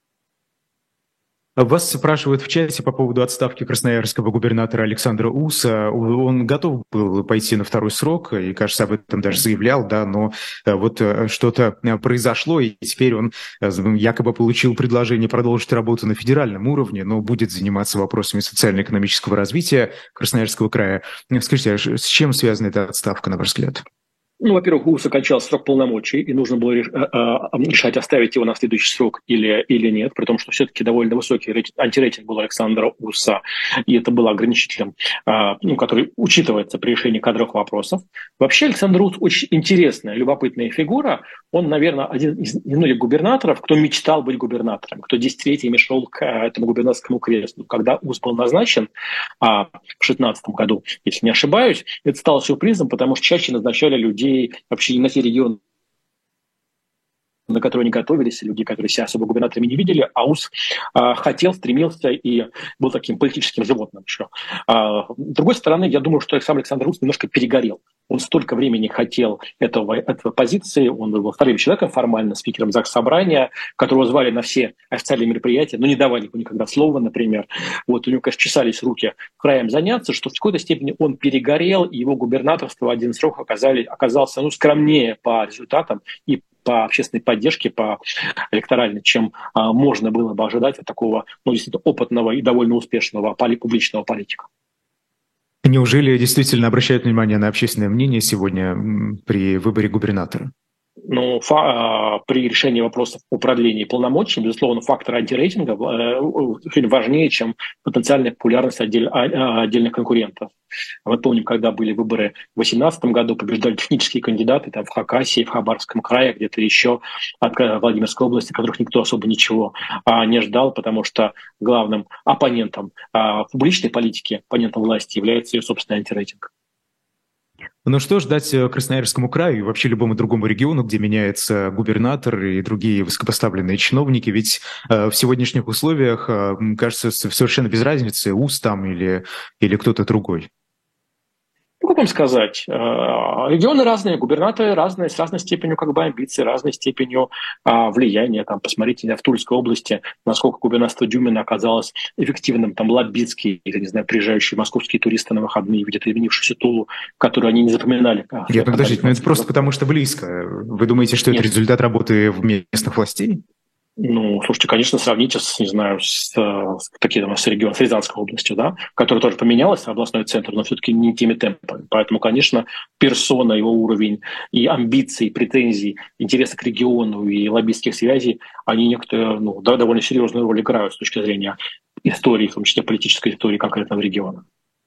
A: Вас спрашивают в чате по поводу отставки красноярского губернатора Александра Уса. Он готов был пойти на второй срок и, кажется, об этом даже заявлял, да, но вот что-то произошло, и теперь он якобы получил предложение продолжить работу на федеральном уровне, но будет заниматься вопросами социально-экономического развития Красноярского края. Скажите, а с чем связана эта отставка, на ваш взгляд?
B: Во-первых, у УСа кончался срок полномочий, и нужно было решать, оставить его на следующий срок или нет, при том, что все-таки довольно высокий антирейтинг был Александра Уса, и это было ограничителем, который учитывается при решении кадровых вопросов. Вообще Александр Ус очень интересная, любопытная фигура. Он, наверное, один из немногих губернаторов, кто мечтал быть губернатором, кто десятилетиями шел к этому губернаторскому креслу. Когда Ус был назначен в 2016 году, если не ошибаюсь, это стало сюрпризом, потому что чаще назначали людей вообще не на те регионы, на которые они готовились, люди, которые себя особо губернаторами не видели, а УС хотел, стремился и был таким политическим животным еще. С другой стороны, я думаю, что Александр Ус немножко перегорел. Он столько времени хотел этого позиции, он был вторым человеком формально, спикером Заксобрания, которого звали на все официальные мероприятия, но не давали ему никогда слова, например. Вот у него, конечно, чесались руки краем заняться, что в какой-то степени он перегорел, и его губернаторство в один срок оказался скромнее по результатам и по общественной поддержке, по электоральной, чем можно было бы ожидать от такого, действительно опытного и довольно успешного публичного политика.
A: Неужели действительно обращают внимание на общественное мнение сегодня при выборе губернатора?
B: При решении вопросов о продлении полномочий, безусловно, фактор антирейтинга важнее, чем потенциальная популярность отдельных конкурентов. Мы помним, когда были выборы в 2018 году, побеждали технические кандидаты в Хакасии, в Хабаровском крае, где-то еще от Владимирской области, которых никто особо ничего не ждал, потому что главным оппонентом публичной политики, оппонентом власти является ее собственный антирейтинг.
A: Ну что ждать Красноярскому краю и вообще любому другому региону, где меняется губернатор и другие высокопоставленные чиновники? Ведь в сегодняшних условиях, кажется, совершенно без разницы, УС там или кто-то другой.
B: Как вам сказать? Регионы разные, губернаторы разные, с разной степенью амбиций, разной степенью влияния. Посмотрите, в Тульской области, насколько губернаторство Дюмина оказалось эффективным. Лабицкие, приезжающие московские туристы на выходные видят изменившуюся Тулу, которую они не запоминали.
A: Нет, подождите, это просто потому что близко. Вы думаете, что это результат работы местных властей?
B: Слушайте, конечно, сравните с регионом, с Рязанской областью, да, которая тоже поменялась, областной центр, но все-таки не теми темпами. Поэтому, конечно, персона, его уровень и амбиции, претензии, интересы к региону и лоббистских связей, они некоторые, довольно серьезную роль играют с точки зрения истории, в том числе политической истории конкретного региона.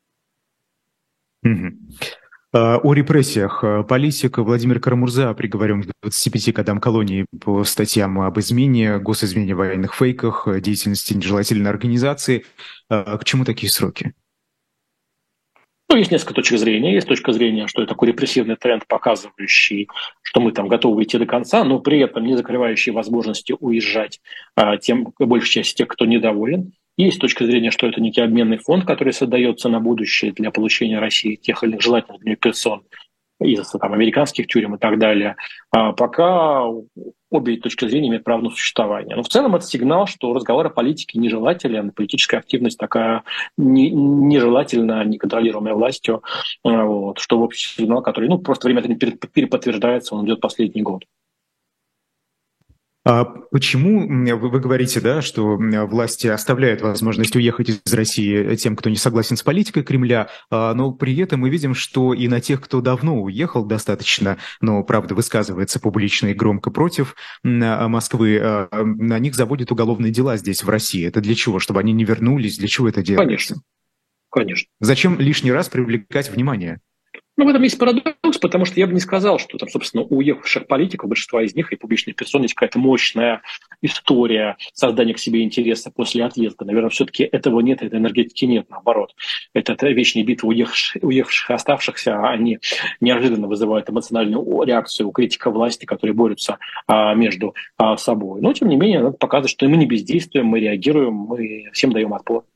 A: О репрессиях. Политик Владимир Карамурза приговорен к 25 годам колонии по статьям об измене, госизмене, военных фейках, деятельности нежелательной организации. К чему такие сроки?
B: Есть несколько точек зрения. Есть точка зрения, что это такой репрессивный тренд, показывающий, что мы готовы идти до конца, но при этом не закрывающий возможности уезжать большей части тех, кто недоволен. Есть точка зрения, что это некий обменный фонд, который создается на будущее для получения России тех или иных желательных для нее персон из американских тюрем и так далее. Пока обе точки зрения имеют право на существование. Но в целом это сигнал, что разговор о политике нежелателен, политическая активность такая нежелательна, неконтролируемая властью, что общий сигнал, который просто время переподтверждается, он идет последний год.
A: А почему вы говорите, да, что власти оставляют возможность уехать из России тем, кто не согласен с политикой Кремля, но при этом мы видим, что и на тех, кто давно уехал достаточно, но, правда, высказывается публично и громко против Москвы, на них заводят уголовные дела здесь, в России. Это для чего? Чтобы они не вернулись? Для чего это делается?
B: Конечно, конечно.
A: Зачем лишний раз привлекать внимание?
B: Ну, в этом есть парадокс, потому что я бы не сказал, что там, собственно, у уехавших политиков, большинства из них и публичных персон, есть какая-то мощная история создания к себе интереса после отъезда. Наверное, все-таки этого нет, этой энергетики нет, наоборот. Это вечные битвы уехавших и оставшихся, они неожиданно вызывают эмоциональную реакцию у критика власти, которые борются между собой. Но, тем не менее, надо показывать, что мы не бездействуем, мы реагируем, мы всем даем отпор.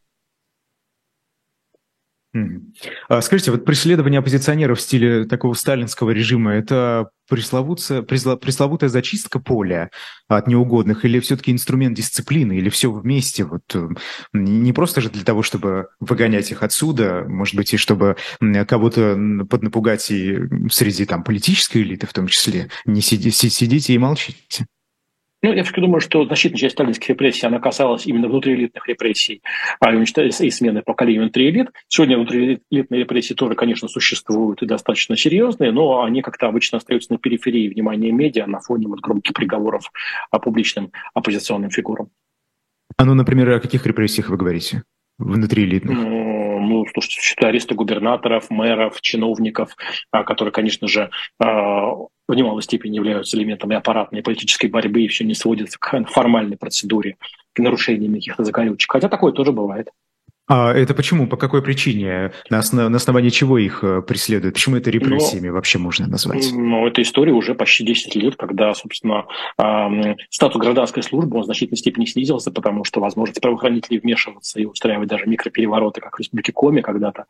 A: Скажите, вот преследование оппозиционеров в стиле такого сталинского режима – это пресловутая зачистка поля от неугодных или все-таки инструмент дисциплины, или все вместе? Вот, не просто же для того, чтобы выгонять их отсюда, может быть, и чтобы кого-то поднапугать и среди там, политической элиты в том числе. Не сидите и молчите.
B: Ну, я все-таки думаю, что значительная часть сталинских репрессий, она касалась именно внутриэлитных репрессий и смены поколения внутриэлит. Сегодня внутриэлитные репрессии тоже, конечно, существуют и достаточно серьезные, но они как-то обычно остаются на периферии внимания медиа на фоне вот громких приговоров публичным оппозиционным фигурам.
A: Ну, например, о каких репрессиях вы говорите? Внутриэлитных?
B: Ну, слушайте, считаю аресты губернаторов, мэров, чиновников, которые, конечно же, в немалой степени являются элементами аппаратной политической борьбы и все не сводится к формальной процедуре, к нарушениям каких-то закорючек. Хотя такое тоже бывает.
A: А это почему? По какой причине? На основании чего их преследуют? Почему это репрессиями вообще можно назвать?
B: Ну, эта история уже почти 10 лет, когда, собственно, статус гражданской службы он в значительной степени снизился, потому что возможность правоохранителей вмешиваться и устраивать даже микроперевороты, как в Республике Коми когда-то,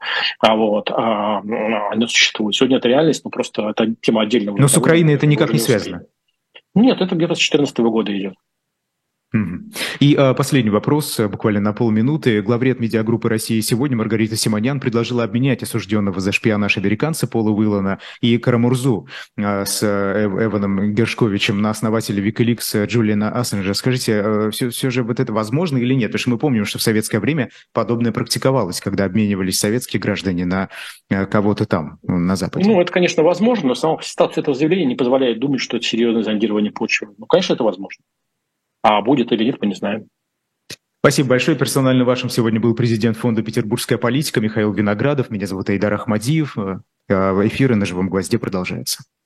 B: они существуют. Сегодня это реальность, но просто это тема отдельного.
A: Но с Украиной это никак не связано?
B: Нет, это где-то с 2014 года идет.
A: И последний вопрос, буквально на полминуты. Главред медиагруппы «Россия сегодня» Маргарита Симонян предложила обменять осужденного за шпионаж американца Пола Уиллана и Карамурзу с Эваном Гершковичем на основателя Wikileaks Джулиана Ассанжа. Скажите, все же вот это возможно или нет? Потому что мы помним, что в советское время подобное практиковалось, когда обменивались советские граждане на кого-то там, на Западе.
B: Ну, это, конечно, возможно, но сама статус этого заявления не позволяет думать, что это серьезное зондирование почвы. Ну, конечно, это возможно. А будет или нет, мы не знаем.
A: Спасибо большое. Персонально вашим сегодня был президент фонда «Петербургская политика» Михаил Виноградов. Меня зовут Айдар Ахмадиев. Эфиры на «Живом гвозде» продолжаются.